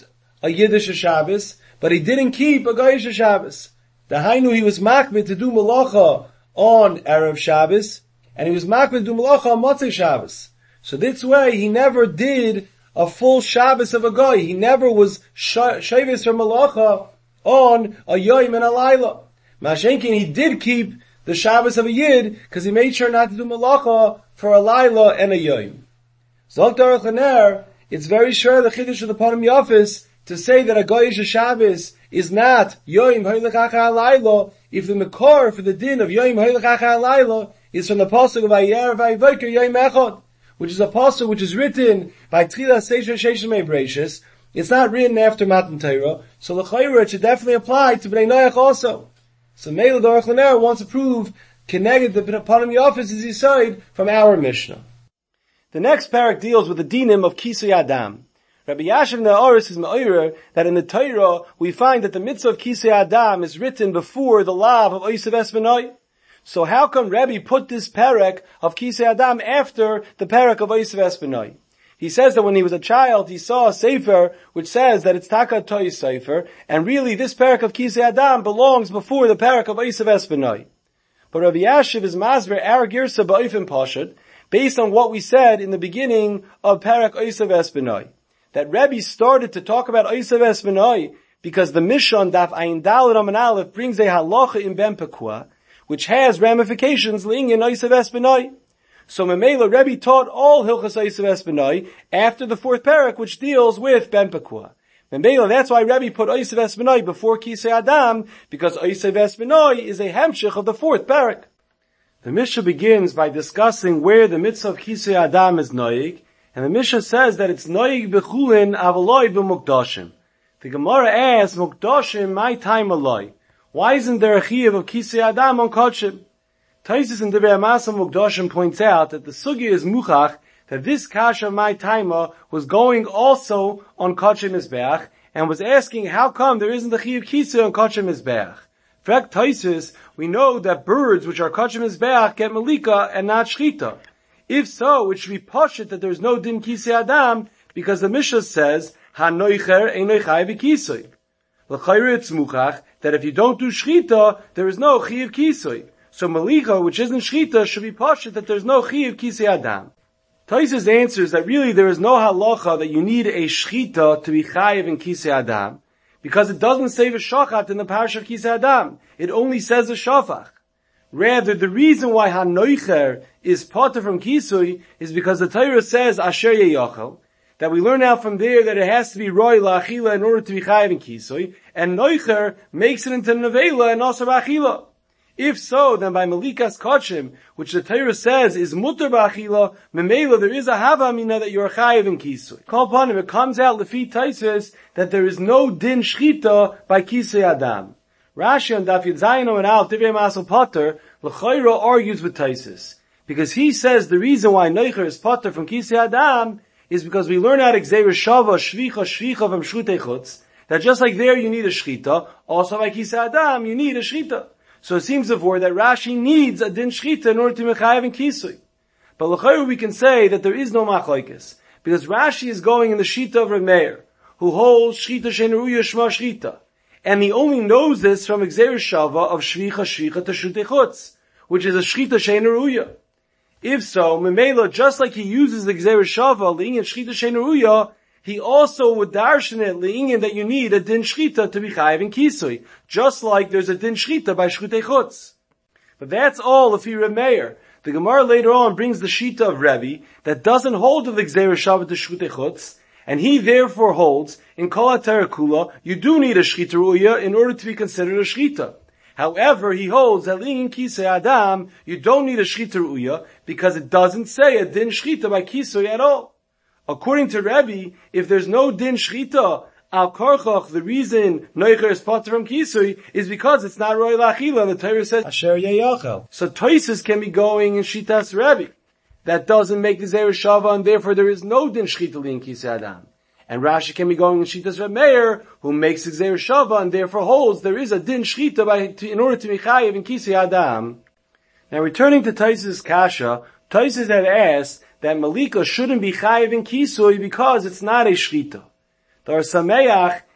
a Yiddish Shabbos, but he didn't keep a Goyish Shabbos. The Hainu, he was makbid to do malacha on Erev Shabbos, and he was makbid to do malacha on Motzei Shabbos. So this way, he never did a full Shabbos of a Goy. He never was Shavis for malacha on a Yom and a Laila. Mashenkin, he did keep the Shabbos of a Yid, because he made sure not to do malacha for a Laila and a Yom. Zok Aruch LaNer, it's very sure the Chiddush of the Panim Yafis to say that a Goyish Shabbos is not Yom Ha'ilach Achar Laila if the Makor for the din of Yom Ha'ilach Achar Laila is from the pasuk of Vayera Vayvoker Yom Echad, which is a pasuk which is written by Tchila Seisha Sheshem Ebreshis. It's not written after Matan Torah, so l'chayra it should definitely apply to Bnei Noach also. So Meila Aruch LaNer wants to prove connected the Panim Yafis is his side from our Mishnah. The next parak deals with the dinim of Kisui Adam. Rabbi Yashiv Ne'aris is me'orer that in the Torah we find that the mitzvah of Kisui Adam is written before the law of Oisav Esbenoi. So how come Rabbi put this parak of Kisui Adam after the parak of Oisav Esbenoi? He says that when he was a child, he saw a sefer which says that it's Taka Toy sefer, and really this parak of Kisui Adam belongs before the parak of Oisav Esbenoi. But Rabbi Yashiv is masber our girsa ba'ifim pashut, based on what we said in the beginning of parak Oisav Esbenoi, that Rebbe started to talk about Oisav Esbenoi because the Mishon Daf Ayin Daled Amud Aleph brings a halacha in Ben Pekua, which has ramifications linked in Oisav Esbenoi. So Memela Rebbe taught all Hilchas Oisav Esbenoi after the fourth parak, which deals with Ben Pekua. Memela, that's why Rebbe put Oisav Esbenoi before Kisui Adam, because Oisav Esbenoi is a hemshich of the fourth parak. The Mishnah begins by discussing where the mitzvah of Kisui Adam is noig, and the Mishnah says that it's noig bechulin avaloi b'mukdashim. The Gemara asks, Mukdashim, my time aloi. Why isn't there a chiyuv of Kisui Adam on Kodshim? Taisus in Divrei Amasa Mukdashim points out that the sugya is muchach that this kasha my timer was going also on Kodshim Mizbeach and was asking how come there isn't a chiyuv Kisui on Kodshim Mizbeach. Fact Taisus, we know that birds which are Kodshim Mizbeach get malika and not shchita. If so, it should be pashut that there's no din Kisui Adam because the Mishnah says hanoicher einoi chay v'kisui. L'chayre it's muchach that if you don't do shchita, there is no chiyuv Kisui. So malika, which isn't shchita, should be pashut that there's no chiyuv Kisui Adam. Taisus answers that really there is no halacha that you need a shchita to be chayiv in Kisui Adam, because it doesn't say v'shachat in the parasha of Kisui Adam. It only says a shafach. Rather, the reason why hanoicher is potter from Kisui is because the Torah says asher yeyachel, that we learn out from there that it has to be roi la'achila in order to be chayiv in Kisui, and noicher makes it into nevela and also ba'achila. If so, then by Malikas Kodshim, which the Torah says is mutter ba'achila, memela, there is a havamina that you're chayiv in Kisui. Call upon him, it comes out lefi Taisus that there is no din shchita by Kisui Adam. Rashi on Daf Yud Zayin and Al Divrei Masel Potter, l'chayra argues with Taisus, because he says the reason why Noicher is Potter from Kisui Adam is because we learn out Gzeira Shava, Shvicha, Shvicha from Shchutei Chutz, that just like there you need a shchita, also by Kisui Adam you need a shchita. So it seems therefore that Rashi needs a din shchita in order to be chayav in Kisui. But l'chayra we can say that there is no machlokes, because Rashi is going in the shita of Reb Meir, who holds shchita she'ein ruya shma shchita. And he only knows this from Gzeira Shava of Shvicha Shvicha to Shutei Chutz, which is a Shchita She'ein Ruya. If so, Memela, just like he uses the Gzeira Shava, Le'inyan Shchita She'ein Ruya, he also would darshan it, Le'inyan, that you need a Din Shchita to be Chayiv in Kisui, just like there's a Din Shchita by Shutei Chutz. But that's all if he Reb Meir. The Gemara later on brings the Shita of Rebbe that doesn't hold of the Gzeira Shava to Shutei Chutz, and he therefore holds, in Kol HaTorah Kula, you do need a Shchita Ruya in order to be considered a Shchita. However, he holds that in Kisui Adam, you don't need a Shchita Ruya, because it doesn't say a Din Shchita by Kisui at all. According to Rebbe, if there's no Din Shchita, Al Karchach, the reason Noicher is potter from Kisui, is because it's not Roi Lachila, and the Torah says, Asher Yeyachel. So Toisus can be going in Shitas Rebbe. That doesn't make the Gzeira Shava, and therefore there is no din shchita in Kisui Adam. And Rashi can be going in Shitas Reb Meir, who makes the Gzeira Shava, and therefore holds there is a din shchita by, to, in order to be chayiv in Kisui Adam. Now returning to Taisus' kasha, Taisus had asked that Malika shouldn't be chayiv in Kisui because it's not a shchita. The Ar Sameach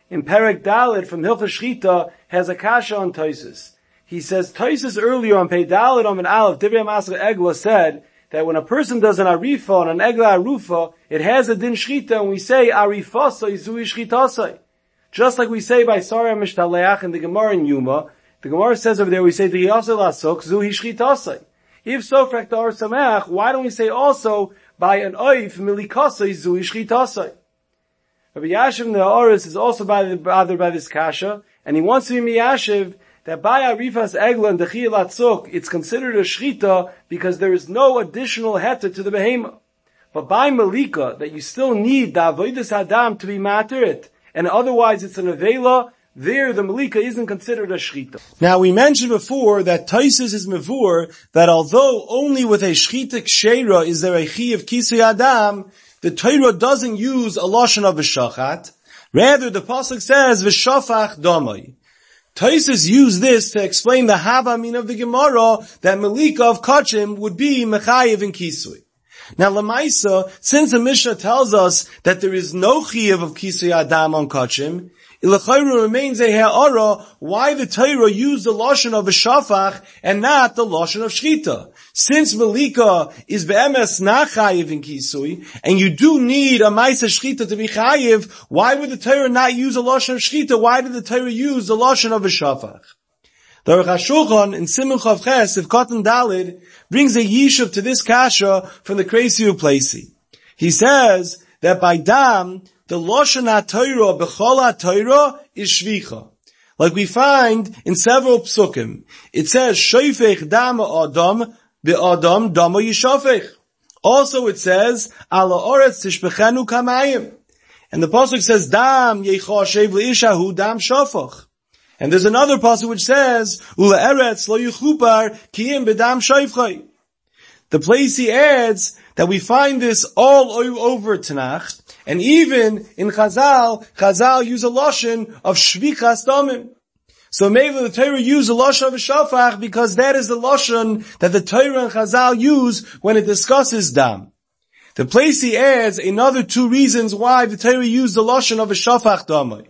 in Perek Dalet from Hilchos Shchita has a kasha on Tosfos. He says, Tosfos earlier on Pei Dalet on an Aleph, Divrei Masach Egla said that when a person does an Arifa on an Egla Arufa, it has a din Shchita, and we say, Arifasai Zui Shchitasai. Just like we say by Sarah Mishtaleach in the Gemara in Yuma, the Gemara says over there, we say, D'yasei Lasok Zui Shchitasai. If so, Frak Da'ar Sameach, why don't we say also by an Oif Milikasai Zui Shchitasai? Rabbi Yashiv Ne'aris is also bothered by this kasha, and he wants to be miyashiv that by Arifas Egla and Dechiyah Latzuk, it's considered a shchita because there is no additional heta to the behema. But by Malika, that you still need the Avodas Adam to be materit, and otherwise it's an avela, there the Malika isn't considered a shchita. Now we mentioned before that Tosfos is mevur, that although only with a shchita kshera is there a chi of kisei Adam, the Torah doesn't use a lashon of v'shachat. Rather, the pasuk says v'shafach damai. Tosfos use this to explain the havamin of the Gemara that Malika of kachim would be mechayev in kisui. Now, lemaisa, since the Mishnah tells us that there is no chiyav of kisui adam on kachim, Ilachayru remains a ha'ara why the Torah used the lashon of a shafach and not the lashon of shchita. Since Malika is be'emes not chayiv in kisui, and you do need a ma'isa shchita to be chayiv, why would the Torah not use a lashon of shchita? Why did the Torah use the lashon of a shafach? The Aruch HaShulchan in Siman Chav Ches of Katan Dalid brings a yishuv to this kasha from the Kreisi Uplesi. He says that by dam, the Lashon HaTorah, B'chol HaTorah, is Shvicha. Like we find in several psukim. It says, Shoifech dam Adam, Be'adam dama yishafech. Also it says, Ala oretz tishbechenu kamayim. And the pasuk says, Dam yechashev le'ishahu dam shafach. And there's another pasuk which says, Ula eretz lo yuchupar kiyim bedam shayfchai. The place he adds that we find this all over Tanakh, and even in Chazal, Chazal use a lashon of shvichas damim. So maybe the Torah use a lashon of a shafach because that is the lashon that the Torah and Chazal use when it discusses dam. The place he adds another two reasons why the Torah used the lashon of a shafach damai.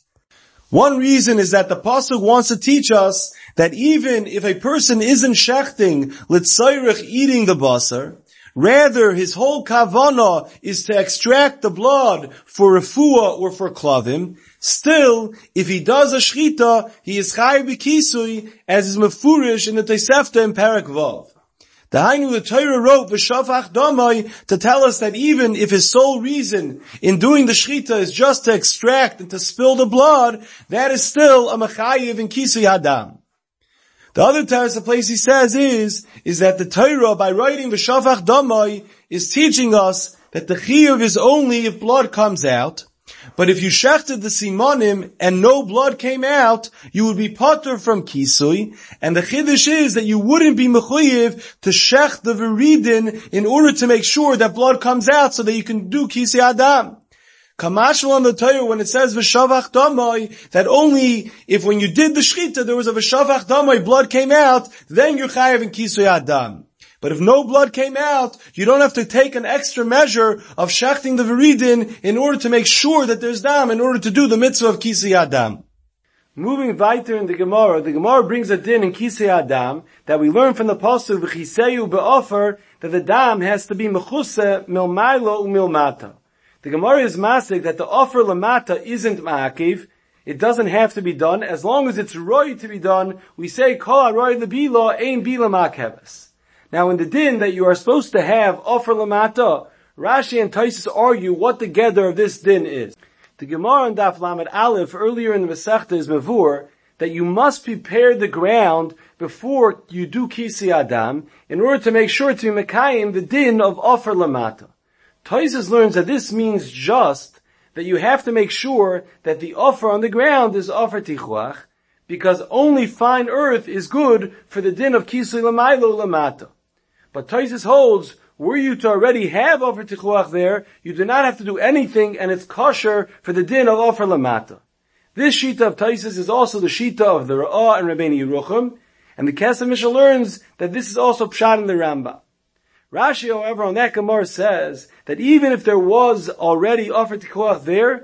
One reason is that the pasuk wants to teach us that even if a person isn't shechting l'tzayrich eating the basar, rather his whole kavana is to extract the blood for refuah or for klavim, still, if he does a shchita, he is chayav b'kisui, as is mefurish in the Tosefta in Perek Vav. The Hainu, the Torah wrote v'shafach damai to tell us that even if his sole reason in doing the shchita is just to extract and to spill the blood, that is still a mechayiv in kisui hadam. The other Torah place he says is, is that the Torah, by writing v'shafach damai, is teaching us that the chiyuv is only if blood comes out. But if you shechted the simanim and no blood came out, you would be potter from kisui. And the chiddush is that you wouldn't be mechuyev to shech the viridin in order to make sure that blood comes out so that you can do kisei adam. Kamashal on the Torah when it says v'shavach damai, that only if when you did the shchita there was a v'shavach damai, blood came out, then you're chayav in kisui adam. But if no blood came out, you don't have to take an extra measure of shechting the viridin in order to make sure that there's dam, in order to do the mitzvah of kisei adam. Moving weiter in the Gemara, the Gemara brings a din in kisei adam that we learn from the pasuk v'chiseyu be'ofer that the dam has to be mechuse milmaylo umilmata. The Gemara is masik that the offer lamata isn't ma'akiv. It doesn't have to be done. As long as it's roy to be done, we say kol haroy lebila ein bila ma'akeves. Now in the din that you are supposed to have offer lamata, Rashi and Tosfos argue what the gather of this din is. The Gemara in Daf Lamed Aleph earlier in the Masechta is mevur that you must prepare the ground before you do kisei adam in order to make sure to be mekayim the din of offer lamata. Tosfos learns that this means just that you have to make sure that the offer on the ground is offer tichuach, because only fine earth is good for the din of kisui lamaylo lamata. But Tosfos holds, were you to already have offer tichuach there, you do not have to do anything, and it's kosher for the din of offer lamata. This shita of Tosfos is also the shita of the Ra'ah and Rabbeinu Yerucham, and the Kesef Mishnah learns that this is also pshat in the Rambam. Rashi, however, on that Gemara says that even if there was already offer tichuach there,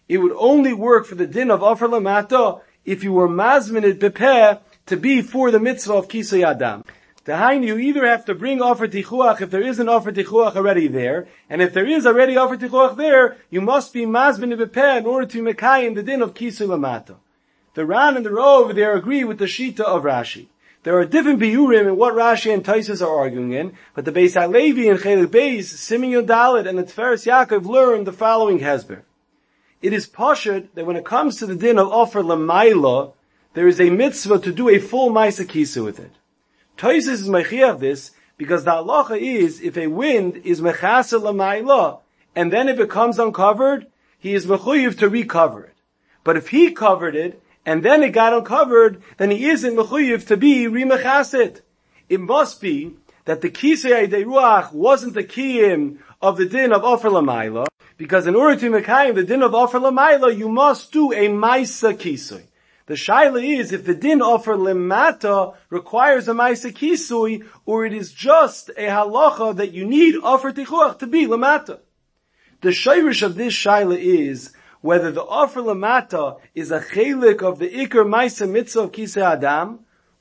It would only work for the din of Offer Lamata if you were mazminid bepeh to be for the mitzvah of Kisei Adam. Dahain, you either have to bring Offer Tichuach if there is an Offer Tichuach already there, and if there is already Offer Tichuach there, you must be mazminid bepeh in order to mekayim the din of Kisei Lamata. The Ran and the Rov there agree with the Shita of Rashi. There are different biurim in what Rashi and Taisus are arguing in, but the Beis HaLevi and Chelik Beis, Simin Yodalit, and the Tiferes Yaakov learned the following hesber. It is pashut that when it comes to the din of Offer Lamaila, there is a mitzvah to do a full Maisa Kisu with it. Taisus is mechiach this because the halacha is if a wind is mechasa Lamaila, and then it becomes uncovered, he is mechuyev to recover it. But if he covered it, and then it got uncovered, then he isn't mechuyev to be rimechasit. It must be that the kisei de ruach wasn't the kiyim of the din of Offer Lamaila, because in order to mekayim the din of Offer Lamaila, you must do a maisa kisui. The shaila is if the din Offer Lamata requires a maisa kisui, or it is just a halacha that you need Offer Tichuach to be Lamata. The shayrish of this shaila is whether the Offer Lamata is a chelik of the Iker Maisa Mitzvah of Kisei Adam,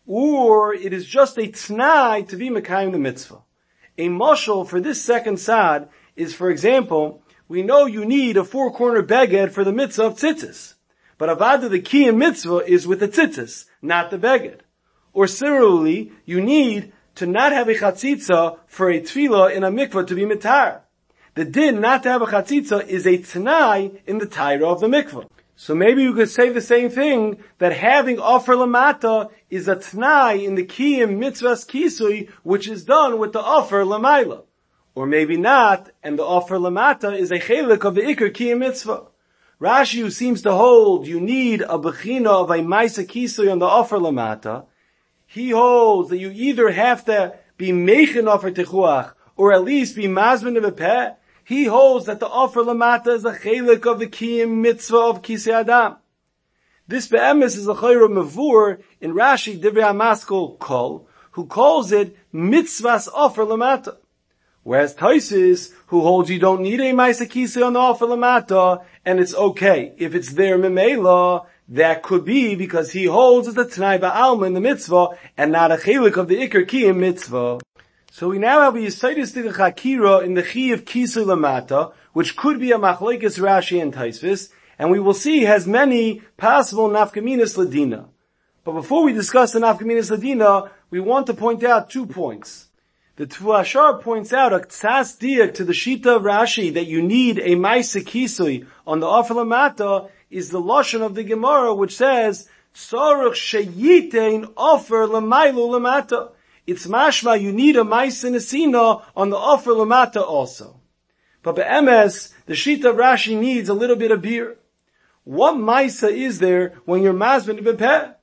or it is just a t'nai to be Mekayim the Mitzvah. A mashal for this second sad is, for example, we know you need a four-corner beged for the Mitzvah of Tzitzis. But Avada, the key in Mitzvah is with the Tzitzis, not the beged. Or similarly, you need to not have a chatzitza for a tefillah in a mikvah to be mitar. The din not to have a chatzitza is a t'nai in the taira of the mikvah. So maybe you could say the same thing, that having Offer Lamata is a t'nai in the kiyim mitzvahs kisui, which is done with the Offer Lamaila. Or maybe not, and the Offer Lamata is a chelik of the ikar kiyim mitzvah. Rashi, who seems to hold you need a bechina of a maisa kisui on the Offer Lamata, he holds that you either have to be meichin Offer Tichuach, or at least be mazmin of a peh. He holds that the Offer Lamata is a chelik of the kiyim mitzvah of Kisei Adam. This be'emes is a chayro mavur in Rashi Divrei HaMaskol Kol, who calls it mitzvahs Offer Lamata. Whereas Taisus, who holds you don't need a Maisa Kisei on the Offer Lamata, and it's okay. If it's there Memela, that could be because he holds it's the T'nai Ba'alma in the mitzvah, and not a chelik of the Iker Kiyim mitzvah. So we now have a Yisaitis Tika Chakira in the Chi of Kisei Lamata, which could be a Machlekes Rashi and Taisvis, and we will see has many possible Nafkaminas Ladina. But before we discuss the Nafkaminas Ladina, we want to point out two points. The Tvu Ashar points out a Tzas Diak to the Shita of Rashi that you need a Maisa Kisui on the Offer Lamata is the Lashon of the Gemara, which says, Tzarech Sheyitein Offer Lamaylu Lamata. It's mashma, you need a Maisa Nesina on the Offer Lamata also. But be'emes, the Shita of Rashi needs a little bit of beer. What Maisa is there when you're Mazmin Bepeh?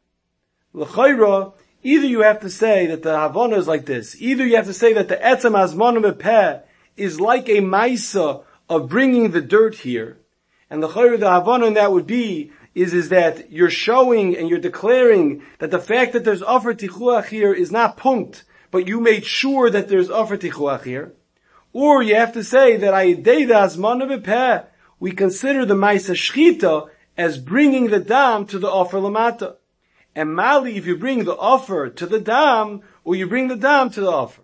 L'chayra, either you have to say that the Havana is like this. Either you have to say that the Etzem Azmanu Bepeh is like a Maisa of bringing the dirt here. And the Chayra, the Havana in that would be, is, is that you're showing and you're declaring that the fact that there's Offer Tichuach here is not punkt, but you made sure that there's Offer Tichuach here. Or you have to say that Ayedeida Azmanu Bepeh, we consider the Maisa Shchita as bringing the dam to the Offer Lamata. And Mali, if you bring the offer to the dam, or you bring the dam to the offer.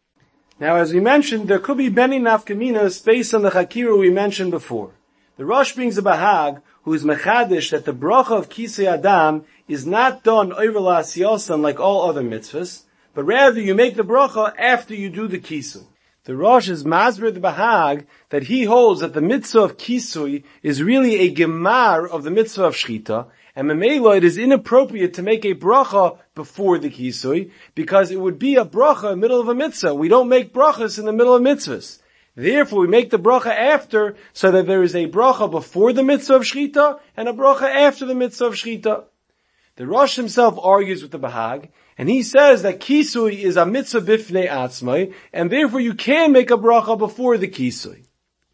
Now, as we mentioned, there could be many nafkaminas based on the Chakira we mentioned before. The Rosh brings a Bahag, who is mechadish that the bracha of Kisei Adam is not done over la'asiyosan like all other mitzvahs, but rather you make the bracha after you do the Kisu. The Rosh is Masber the Bahag that he holds that the mitzvah of Kisui is really a gemar of the mitzvah of Shchita, and Memela, it is inappropriate to make a bracha before the Kisui, because it would be a bracha in the middle of a mitzvah. We don't make brachas in the middle of mitzvahs. Therefore, we make the bracha after, so that there is a bracha before the mitzvah of Shchita, and a bracha after the mitzvah of Shchita. The Rosh himself argues with the Bahag, and he says that Kisui is a mitzvah bifnei atzmai, and therefore you can make a bracha before the Kisui.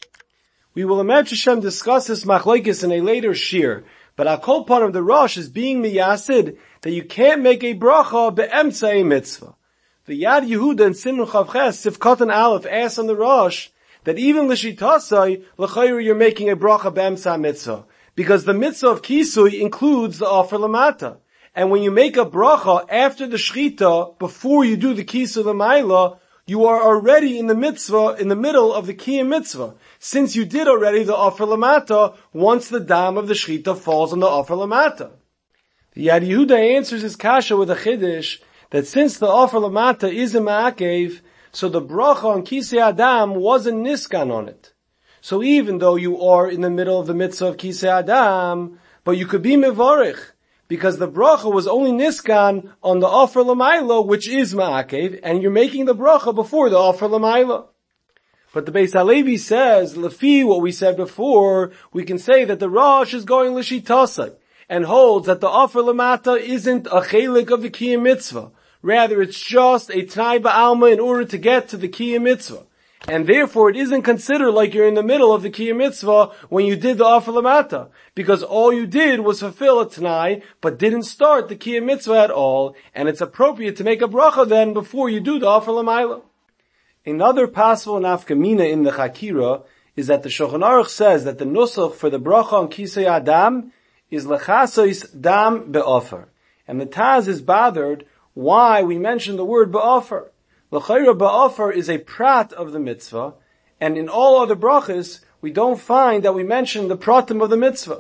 We will imagine Hashem discuss this machlokes in a later shir, but our kol part of the Rosh is being miyasid that you can't make a bracha be'emtza a mitzvah. The Yad Yehuda and Simon Chavches, Sifkat and Aleph, asks on the Rosh that even l'shitasai, l'chayru you're making a bracha be'emtza mitzvah. Because the mitzvah of kisui includes the offer lamata. And when you make a bracha after the shchita, before you do the kisui l'mayla, you are already in the mitzvah, in the middle of the kiyum mitzvah. Since you did already the offer lamata, once the dam of the shchita falls on the offer lamata. The Yad Yehuda answers his kasha with a chiddush, that since the offer lamata is a ma'akev, so the bracha on kisei adam wasn't niskan on it. So even though you are in the middle of the mitzvah of kisei adam, but you could be mevorich, because the bracha was only niskan on the offer l'mayla, which is ma'akev, and you're making the bracha before the offer l'mayla. But the Beis Halevi says, lefi what we said before, we can say that the Rosh is going l'shitasai, and holds that the offer lamata isn't a chelik of the kiyum mitzvah. Rather, it's just a t'nai ba'alma in order to get to the kiyum mitzvah. And therefore, it isn't considered like you're in the middle of the kiyum mitzvah when you did the offer lamata. Because all you did was fulfill a t'nai, but didn't start the kiyum mitzvah at all. And it's appropriate to make a bracha then before you do the offer lamayla. Another possible nafkamina in the Chakira is that the Shulchan Aruch says that the nusach for the bracha on kisei adam is lechasois dam be'ofer. And the Taz is bothered why we mention the word be'ofer. L'chayra be'ofer is a prat of the mitzvah, and in all other brachas, we don't find that we mention the pratim of the mitzvah.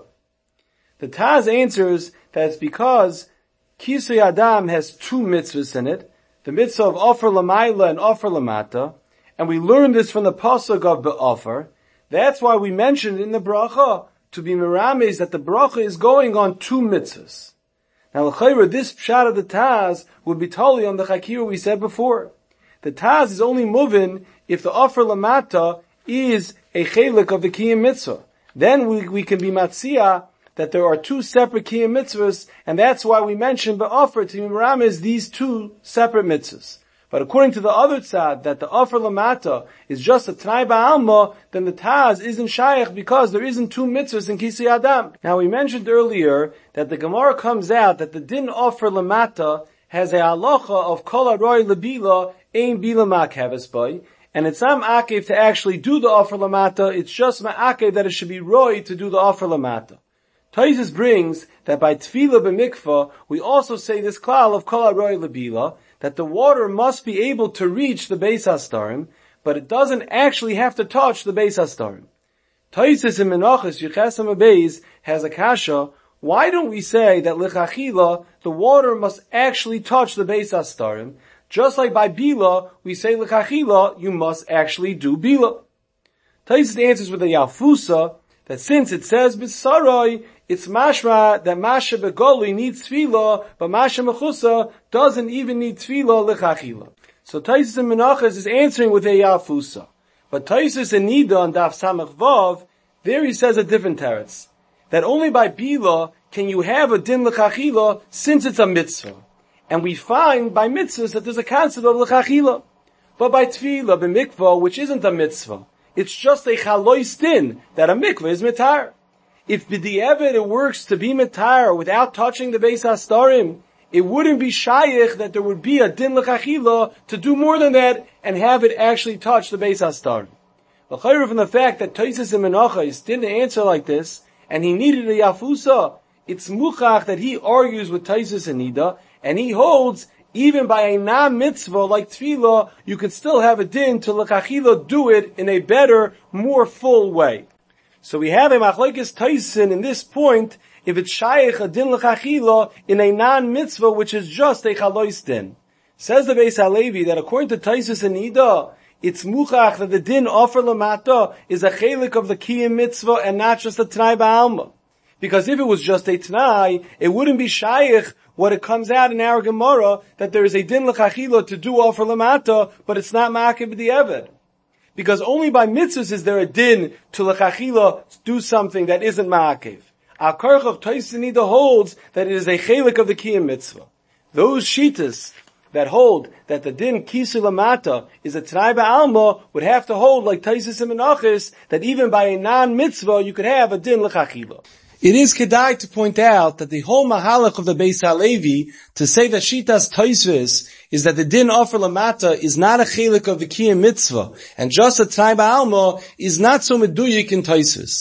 The Taz answers that it's because kisei adam has two mitzvahs in it, the mitzvah of offer lamayla and offer lamata, and we learn this from the pasuk of be'ofer. That's why we mentioned in the bracha to be merames that the bracha is going on two mitzvahs. Now, l'chayra, this pshat of the Taz would be totally on the Chakira we said before. The Taz is only moving if the offer lamata is a chelik of the kiyum mitzvah. Then we, we can be matzia that there are two separate kiyum mitzvahs, and that's why we mentioned be'offer to be merames these two separate mitzvahs. But according to the other tzad, that the offer lamata is just a t'nai ba'alma, then the Taz isn't shaykh because there isn't two mitzvahs in kisei adam. Now we mentioned earlier that the Gemara comes out that the din offer lamata has a halacha of kol aroi lebila ein bila ma'akeves by, and it's not ma'akev to actually do the offer lamata, it's just ma'akev that it should be roi to do the offer lamata. Taisus brings that by tefillah b'mikvah, we also say this klal of kol aroi lebila, that the water must be able to reach the Beis HaStarim, but it doesn't actually have to touch the Beis HaStarim. Taisus in Menachos Yechesam Abeis has a kasha, why don't we say that l'chachila, the water must actually touch the Beis HaStarim, just like by bila, we say l'chachila, you must actually do bila. Taisus answers with a yafusa, that since it says b'sarai, it's mashma that masha begoli needs tefillah, but masha mechusa doesn't even need tefillah l'chachila. So Taisus in Menachos is answering with a yafusa. But Taisus in Nida on Daf Samach Vav, there he says a different teretz. That only by bila can you have a din l'chachila since it's a mitzvah. And we find by mitzvahs that there's a concept of l'chachila. But by tefillah, b'mikvah, which isn't a mitzvah, it's just a chalois din that a mikvah is mitar. If b'di'evet it works to be mitar without touching the Beis HaStarim, it wouldn't be shaykh that there would be a din l'chachila to do more than that and have it actually touch the Beis HaStarim. L'chayr from the fact that Taisus in Menachos didn't answer like this, and he needed a yafusa, it's muchach that he argues with Taisus and Nida, and he holds even by a non-mitzvah like tefillah, you can still have a din to l'chachila do it in a better, more full way. So we have a machlokes Taisin in this point, if it's shaykh a din l'chachila in a non-mitzvah which is just a chalois din. Says the Beis Halevi that according to Taisus and Nida, it's muchach that the din offer lamata is a chelik of the kiyum mitzvah and not just a t'nai ba'alma. Because if it was just a t'nai, it wouldn't be shaykh what it comes out in our Gemara that there is a din l'chachila to do offer lamata, but it's not ma'akev b'di'evet. Because only by mitzvahs is there a din to l'chachila do something that isn't ma'akev. Our Karch of Taisus and Nida holds that it is a chelik of the kiyum mitzvah. Those shitas that hold that the din kisei lamata is a t'nai ba'alma would have to hold like Taisus and Menachos that even by a non-mitzvah you could have a din l'chachila. It is kedai to point out that the whole mahalach of the Beis Halevi to say that shitas Taisus is that the din offer lamata is not a chelik of the kiyum mitzvah and just a t'nai ba'alma is not so meduyik in Taisus.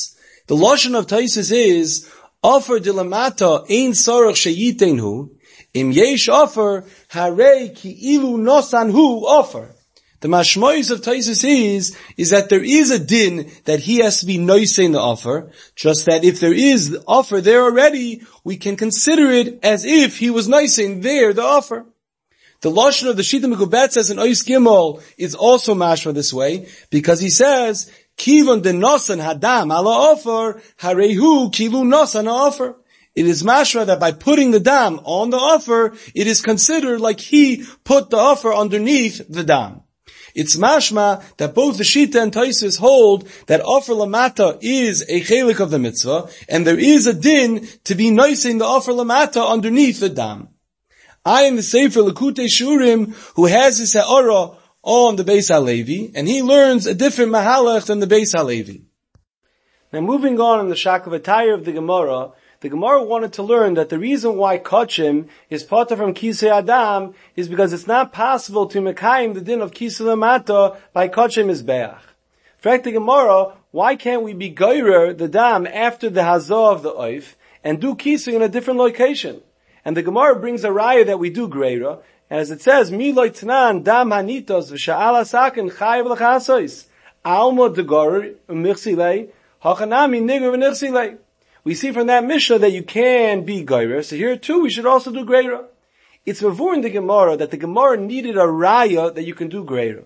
The lashon of Taisus is, offer dilamata ein sarach sheyitenhu, im yesh offer, harei ki ilu nosanhu offer. The mashmois of Taisus is, is that there is a din that he has to be noising the offer, just that if there is the offer there already, we can consider it as if he was noising there the offer. The lashon of the Shita Mekubet says in Ois Gimel is also mashma this way, because he says, Kivon de nosan hadam ala offer, harehu kilu nosan offer. It is mashma that by putting the dam on the offer, it is considered like he put the offer underneath the dam. It's mashma that both the Shita and Taisus hold that offer lamata is a chelik of the mitzvah, and there is a din to be noising the offer lamata underneath the dam. I am the Sefer Likutei Shurim who has his ha'ara on the Beis HaLevi, and he learns a different mahalach than the Beis HaLevi. Now moving on in the Shakavatayr of the Gemara, the Gemara wanted to learn that the reason why Kachim is parta from Kisei Adam is because it's not possible to mekayim the din of Kisei Lamata by Kachim Mizbeach. Fact the Gemara, why can't we be geirer the dam after the hazah of the oif and do Kisei in a different location? And the Gemara brings a raya that we do greira, and as it says, Mi loy tnan dam hanitos v'sha'al hasakin chayiv l'chasois alma degor u'michsilei hachanami nigur v'nichsilei. We see from that Mishnah that you can be geira, so here too we should also do greira. It's before in the Gemara that the Gemara needed a raya that you can do greira.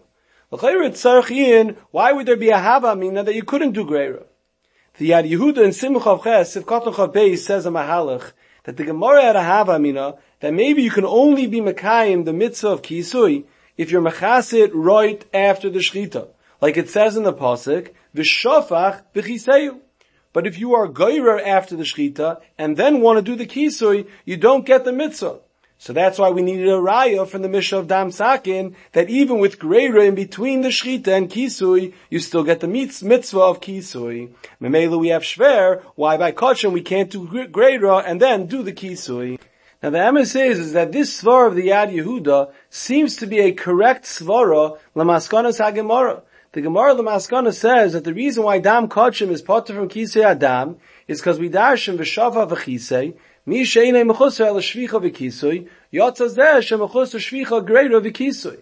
Why would there be a hava mina that you couldn't do greira? The Yad Yehuda in Simchav Ches, Sivkot Chav Beis says a mahalach, that the Gemara had a hava mina, that maybe you can only be mekayim the mitzvah of kisui if you're mechasit right after the shchita. Like it says in the pasuk, v'shofach v'chiseyu. But if you are goyrer after the shchita, and then want to do the kisui, you don't get the mitzvah. So that's why we needed a raya from the Mishnah of Dam Sakin, that even with greira in between the shchita and kisui, you still get the mitzvah of kisui. Memela we have shver, why by kachim we can't do greira and then do the kisui. Now the Emes says is that this svara of the Yad Yehuda seems to be a correct svara lamaskanas hagemara. The Gemara Lamaskana says that the reason why Dam Kachim is potter from Kisei Adam is because we darshan v'shava v'chisei, mi she'enei mechusar el shvicha v'kisui, yotzaz zeh she'mechusar shvicha greira v'kisui.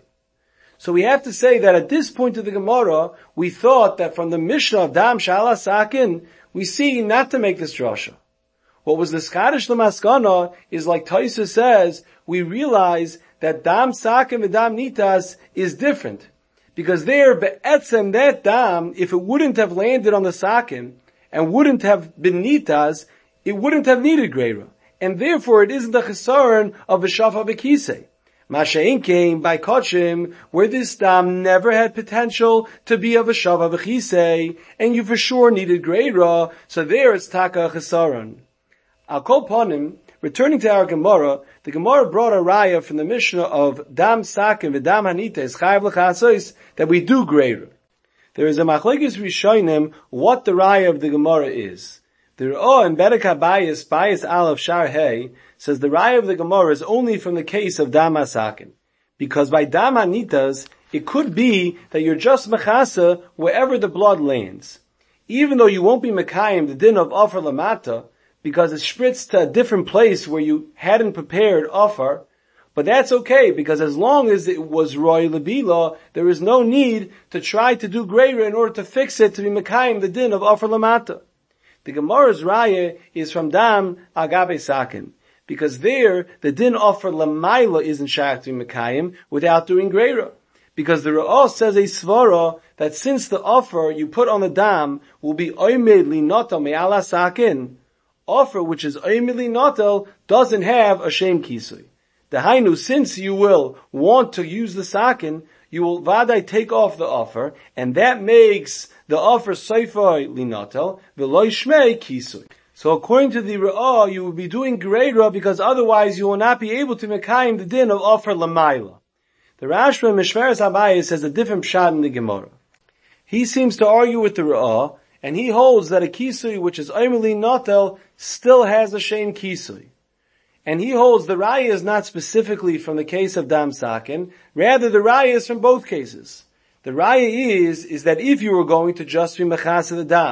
So we have to say that at this point of the Gemara, we thought that from the Mishnah of Dam Shala Sakin, we see not to make this drasha. What was the Skadish Lamaskana is like Taisa says, we realize that Dam Sakin and Dam Nitas is different. Because there, be'etzem, that dam, if it wouldn't have landed on the sakin, and wouldn't have been nitas, it wouldn't have needed greira. And therefore it isn't a chesaron of v'shafa v'kisei. Masha'in came by kachim, where this dam never had potential to be a v'shafa v'kisei, and you for sure needed greira, so there it's taka chesaron. Al kol panim, returning to our Gemara, the Gemara brought a raya from the Mishnah of Dam Sakin v'Dam Hanites Chayav L'Chasois that we do greater. There is a machlekes rishonim what the raya of the Gemara is. The Ra'ah in Bedek HaBayis, Bayis Aleph Shar Hey, says the raya of the Gemara is only from the case of Dam Sakin, because by Dam Hanitas it could be that you're just mechasa wherever the blood lands, even though you won't be mekayim the din of Offer Lamata, because it spritzed to a different place where you hadn't prepared offer, but that's okay, because as long as it was roy lebila, there is no need to try to do greater in order to fix it to be mekayim the din of offer lamata. The Gemara's raya is from Dam Agabe Sakin, because there the din offer lamaila isn't shaykh to be mekayim without doing greater. Because the Ra'ah says a svara that since the offer you put on the dam will be oimed linota me'ala sakin, offer which is oimili notel doesn't have a shem kisui. The hainu, since you will want to use the sakin, you will vadai take off the offer, and that makes the offer soifoi linotel v'loi shmei kisui. So according to the Ra'ah, you will be doing greira because otherwise you will not be able to mekayim the din of offer lamaila. The Rashba Mishmeres Habayis says a different pshat in the Gemara. He seems to argue with the Ra'ah, and he holds that a kisui which is oimili notel still has a shem kisui. And he holds the raya is not specifically from the case of Dam Sakin, rather the raya is from both cases. The raya is, is that if you were going to just be mechasa the dam,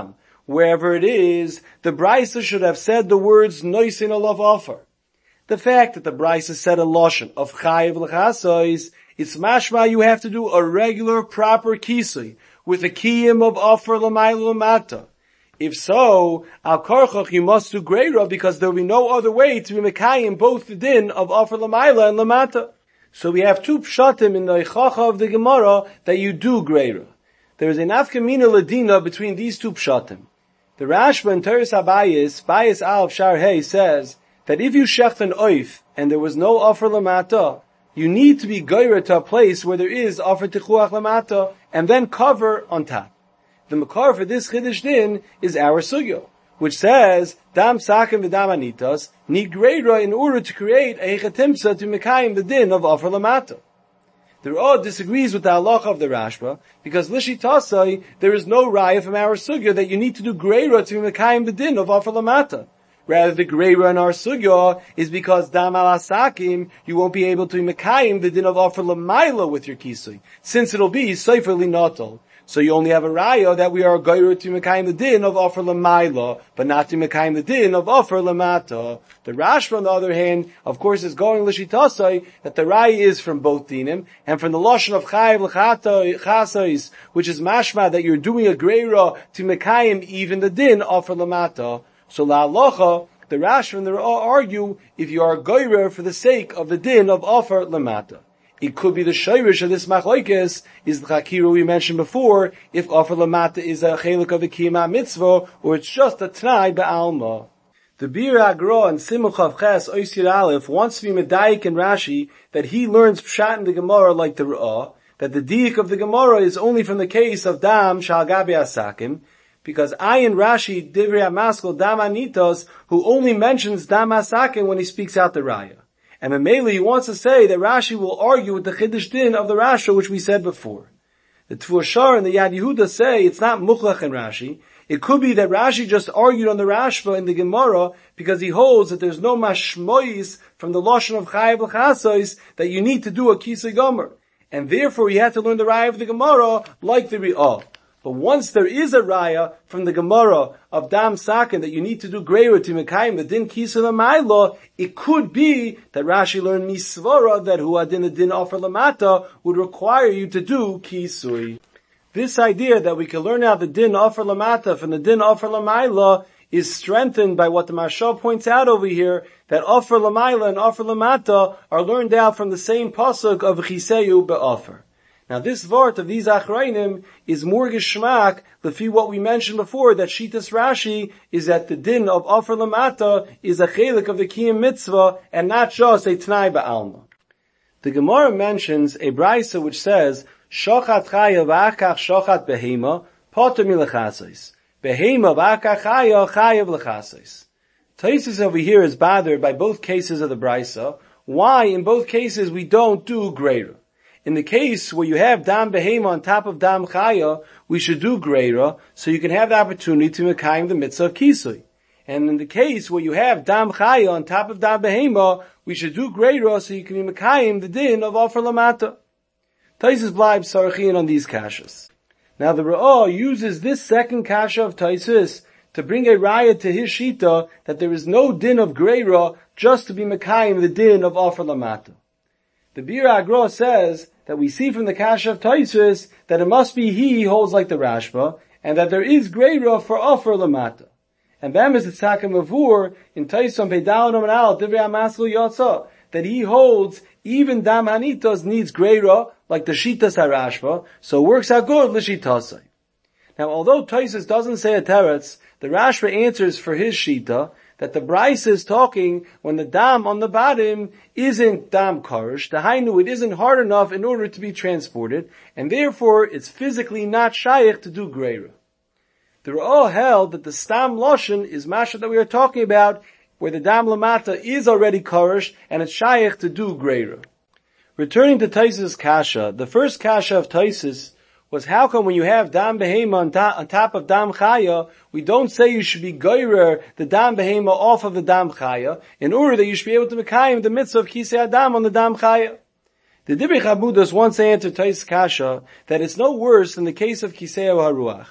wherever it is, the Brisa should have said the words noisin olav offer. The fact that the Brisa said a lashon of chayiv l'chasois, it's mashma you have to do a regular proper kisui with a kiyim of offer l'mayla l'mata. If so, al karchach you must do greira because there will be no other way to be mekayim both the din of offer l'mayla and l'mata. So we have two pshatim in the Eichacha of the Gemara that you do greira. There is a nafkamina ladina between these two pshatim. The Rashba in Teres Abayis, Bayis Al Shar Hey says that if you shecht an oif and there was no offer l'mata, you need to be goyra to a place where there is offer tichuach l'mata and then cover on top. The makar for this chiddush din is our sugyo, which says dam sakim v'dam anitas need greira in order to create a hechatimsa to mekayim the din of offer l'mata. The Ra'ah disagrees with the halacha of the Rashba because l'shitasai there is no raya from our sugya that you need to do greira to mekayim the din of offer l'mata. Rather, the greira in our sugya is because dam al asakim you won't be able to mekayim the din of offer l'mayla with your kisui, since it'll be sefer linotol. So you only have a raya that we are goyra to mekayim the din of offer l'mayla, but not to mekayim the din of offer l'mata. The Rashba, on the other hand, of course, is going l'shitasai that the raya is from both dinim, and from the lashon of chayiv l'chasais, which is mashma that you're doing a greira to mekayim even the din offer l'mata. So la'alocha, the Rashba and the Ra'ah argue if you are goyra for the sake of the din of offer l'mata. It could be the shayrish of this machlokes is the chakira we mentioned before, if offer lamata is a chelik of the kiyama mitzvah, or it's just a t'nai ba'alma. The Bir Agra and Simuchav Ches Oisir Aleph wants to be medayik and Rashi that he learns pshat in the Gemara like the Ra'ah, that the diik of the Gemara is only from the case of dam shal gabi asakim, because Ayin Rashi Divrei Amaskal dam anitos, who only mentions dam asakim when he speaks out the raya. And Mameli, he wants to say that Rashi will argue with the Chiddush Din of the Rasha, which we said before. The Tvur Shar and the Yad Yehuda say it's not Muchlach in Rashi. It could be that Rashi just argued on the Rashba in the Gemara because he holds that there's no mashmois from the Lashon of Chayiv l'chasois that you need to do a Kisei Gomer. And therefore he had to learn the Raya of the Gemara like the Ri'ah. But once there is a raya from the Gemara of Dam Sakin that you need to do greira to Mekayim, the din Kisei l'mayla, it could be that Rashi learned misvara that hu adin the din offer lamata would require you to do Kisui. This idea that we can learn out the din offer lamata from the din offer l'mayla is strengthened by what the Maharsha points out over here, that offer l'mayla and offer lamata are learned out from the same pasuk of Chiseyu be'offer. Now this vart of these achrayim is more geshmak, lefi what we mentioned before, that Shitas Rashi is that the din of offer lamata is a chelik of the kiyum mitzvah and not just a t'nai ba'alma. The Gemara mentions a brisa which says, shochat chaya v'achach shochat behema, poter milachasais. Behema v'achach chaya chayav l'chasais. Taisus over here is bothered by both cases of the brisa. Why in both cases we don't do greira? In the case where you have dam behema on top of dam chaya, we should do greira, so you can have the opportunity to mekayim the mitzvah of kisui. And in the case where you have dam chaya on top of dam behema, we should do greira, so you can be mekayim the din of offer lamata. Taisus bleib sarachin on these kashas. Now the Ra'ah uses this second kasha of Taisus to bring a raya to his shita that there is no din of greira just to be mekayim the din of offer lamata. The Bir Agra says that we see from the Kasha of Taisus that it must be he holds like the Rashba, and that there is greira for offer lamata. And Bam is the Tzaka Mavur in Taisun Peidal Nominal Divrei Amaskal Yotza, that he holds even Dam Hanitos needs greira like the Shitas HaRashba, so it works out good l'shitasai. Now although Taisus doesn't say a teretz, the Rashba answers for his shita that the Bryce is talking when the dam on the bottom isn't dam karish, the hainu, it isn't hard enough in order to be transported, and therefore it's physically not shaykh to do greira. The Ra'ah held that the stam loshen is masha that we are talking about, where the dam lamata is already karish, and it's shaykh to do greira. Returning to Taisus' kasha, the first kasha of Taisus was how come when you have dam behema on, ta- on top of dam chaya, we don't say you should be goyrer the dam behema off of the dam chaya, in order that you should be able to mekayim the mitzvah of kisei adam on the dam chaya. The Divrei Chabudas once answered Taisus' kasha that it's no worse than the case of kisei haruach.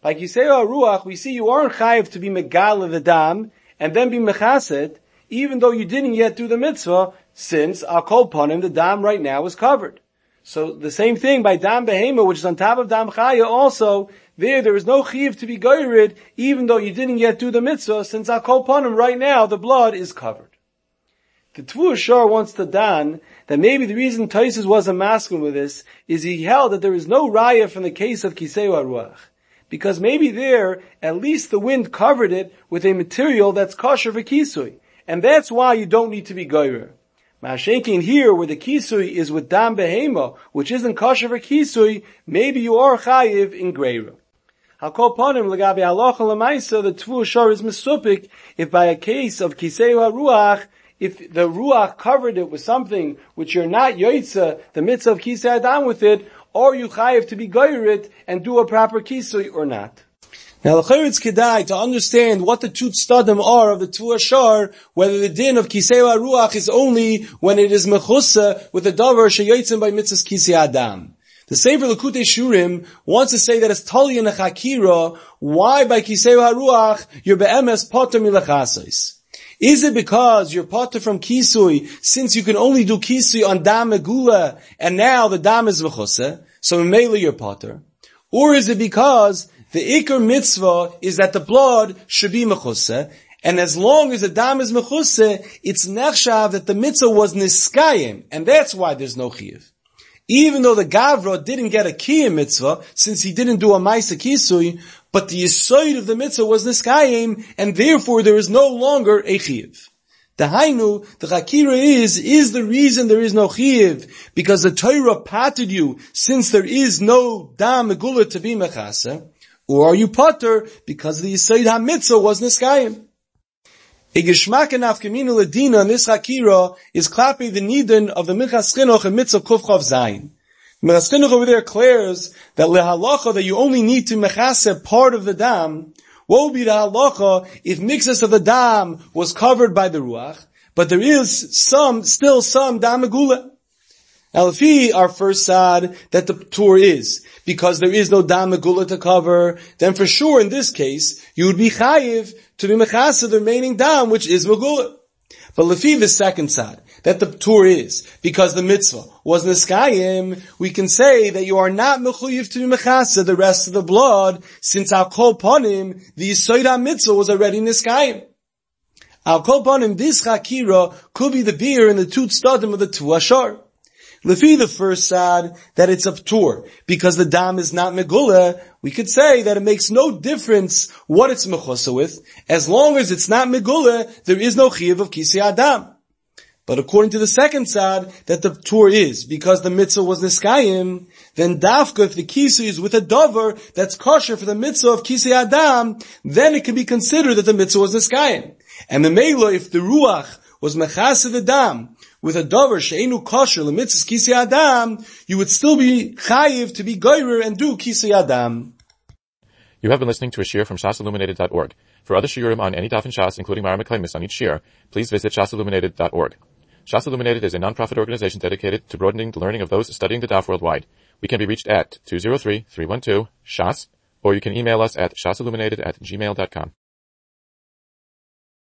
By Kisei HaRuach, we see you aren't chayiv to be megala the dam, and then be mechaset, even though you didn't yet do the mitzvah, since Al Kol Panim, the dam right now is covered. So the same thing by dam behema, which is on top of dam chaya also, there, there is no chiv to be goyred, even though you didn't yet do the mitzvah, since Al Kol Panim right now, the blood is covered. The Tvua Shor wants to dan that maybe the reason Taisus wasn't masculine with this is he held that there is no raya from the case of Kisei HaRuach. Because maybe there, at least the wind covered it with a material that's kosher for kisui. And that's why you don't need to be goyrer. Ma'ashenkin here, where the kisui is with dam behema, which isn't kosher for kisui, maybe you are chayiv in greira. Hakol panim legabe halacha lemaisa, the Tvua Shor is mesupik if by a case of Kisei HaRuach, if the ruach covered it with something which you're not yoitza, the mitzvah of kisei adam with it, or you chayiv to be goyrit and do a proper kisui or not. Now the chayritz kedai to understand what the two tztadim are of the Tvua Shor, whether the din of Kisei HaRuach is only when it is mechusa with the davar sheyotzim by mitzvahs kisei adam. The Sefer Likutei Shurim wants to say that it's tali in a chakira, why by Kisei HaRuach you're be'emes poter milachasais. Is it because you're potter from kisui, since you can only do kisui on dam megula, and now the dam is v'choseh, so mainly you're potter? Or is it because the ikar mitzvah is that the blood should be mechoseh, and as long as the dam is mechoseh, it's nechshav that the mitzvah was niskayim, and that's why there's no chiyuv. Even though the Gavra didn't get a kiyum mitzvah, since he didn't do a ma'aseh kisui, but the yisoid of the mitzvah was niskayim, and therefore there is no longer a chiyuv. The hainu, the chakira is, is the reason there is no chiyuv, because the Torah patted you, since there is no dam megula to be mechaseh, or are you pater, because the yisoid ha-mitzvah was niskayim. A geshmak and afkaminu ledina in this chakira is klapi the nidin of the Minchas Chinuch and mitzvah kuf chav zayin. Minchas Chinuch over there declares that lehalacha that you only need to mechaseh part of the dam. What would be the halacha if mixus of the dam was covered by the ruach, but there is some, still some dam megula? Now, if he, our first sad, that the tour is, because there is no dam megula to cover, then for sure in this case, you would be chayiv to be mechasa the remaining dam, which is megula. But lefi the second sad, that the tour is, because the mitzvah was niskayim, we can say that you are not mechuyiv to be mechasa the rest of the blood, since al kol panim, the yisoid mitzvah was already niskayim. Al kol panim, this chakira could be the beer in the two tztadim of the Tvua Shor. Lefi the first sad, that it's a ptur, because the dam is not megula, we could say that it makes no difference what it's mechusa with, as long as it's not megula, there is no chiyuv of kisei adam. But according to the second sad, that the ptur is, because the mitzvah was niskayim, then dafka, if the kisei is with a dover that's kosher for the mitzvah of kisei adam, then it can be considered that the mitzvah was niskayim. And the meila, if the ruach was mechasa the dam, with a dover she'enu kosher lemitzvahs kisei adam, you would still be chayiv to be goyrer and do kisei adam. You have been listening to a shiur from shas illuminated dot org. For other shiurim on any daf in Shas, including Mara Mekaymis on each shiur, please visit shas illuminated dot org. Shas Illuminated is a non-profit organization dedicated to broadening the learning of those studying the daf worldwide. We can be reached at two zero three, three one two, shas, or you can email us at shasilluminated at gmail dot com.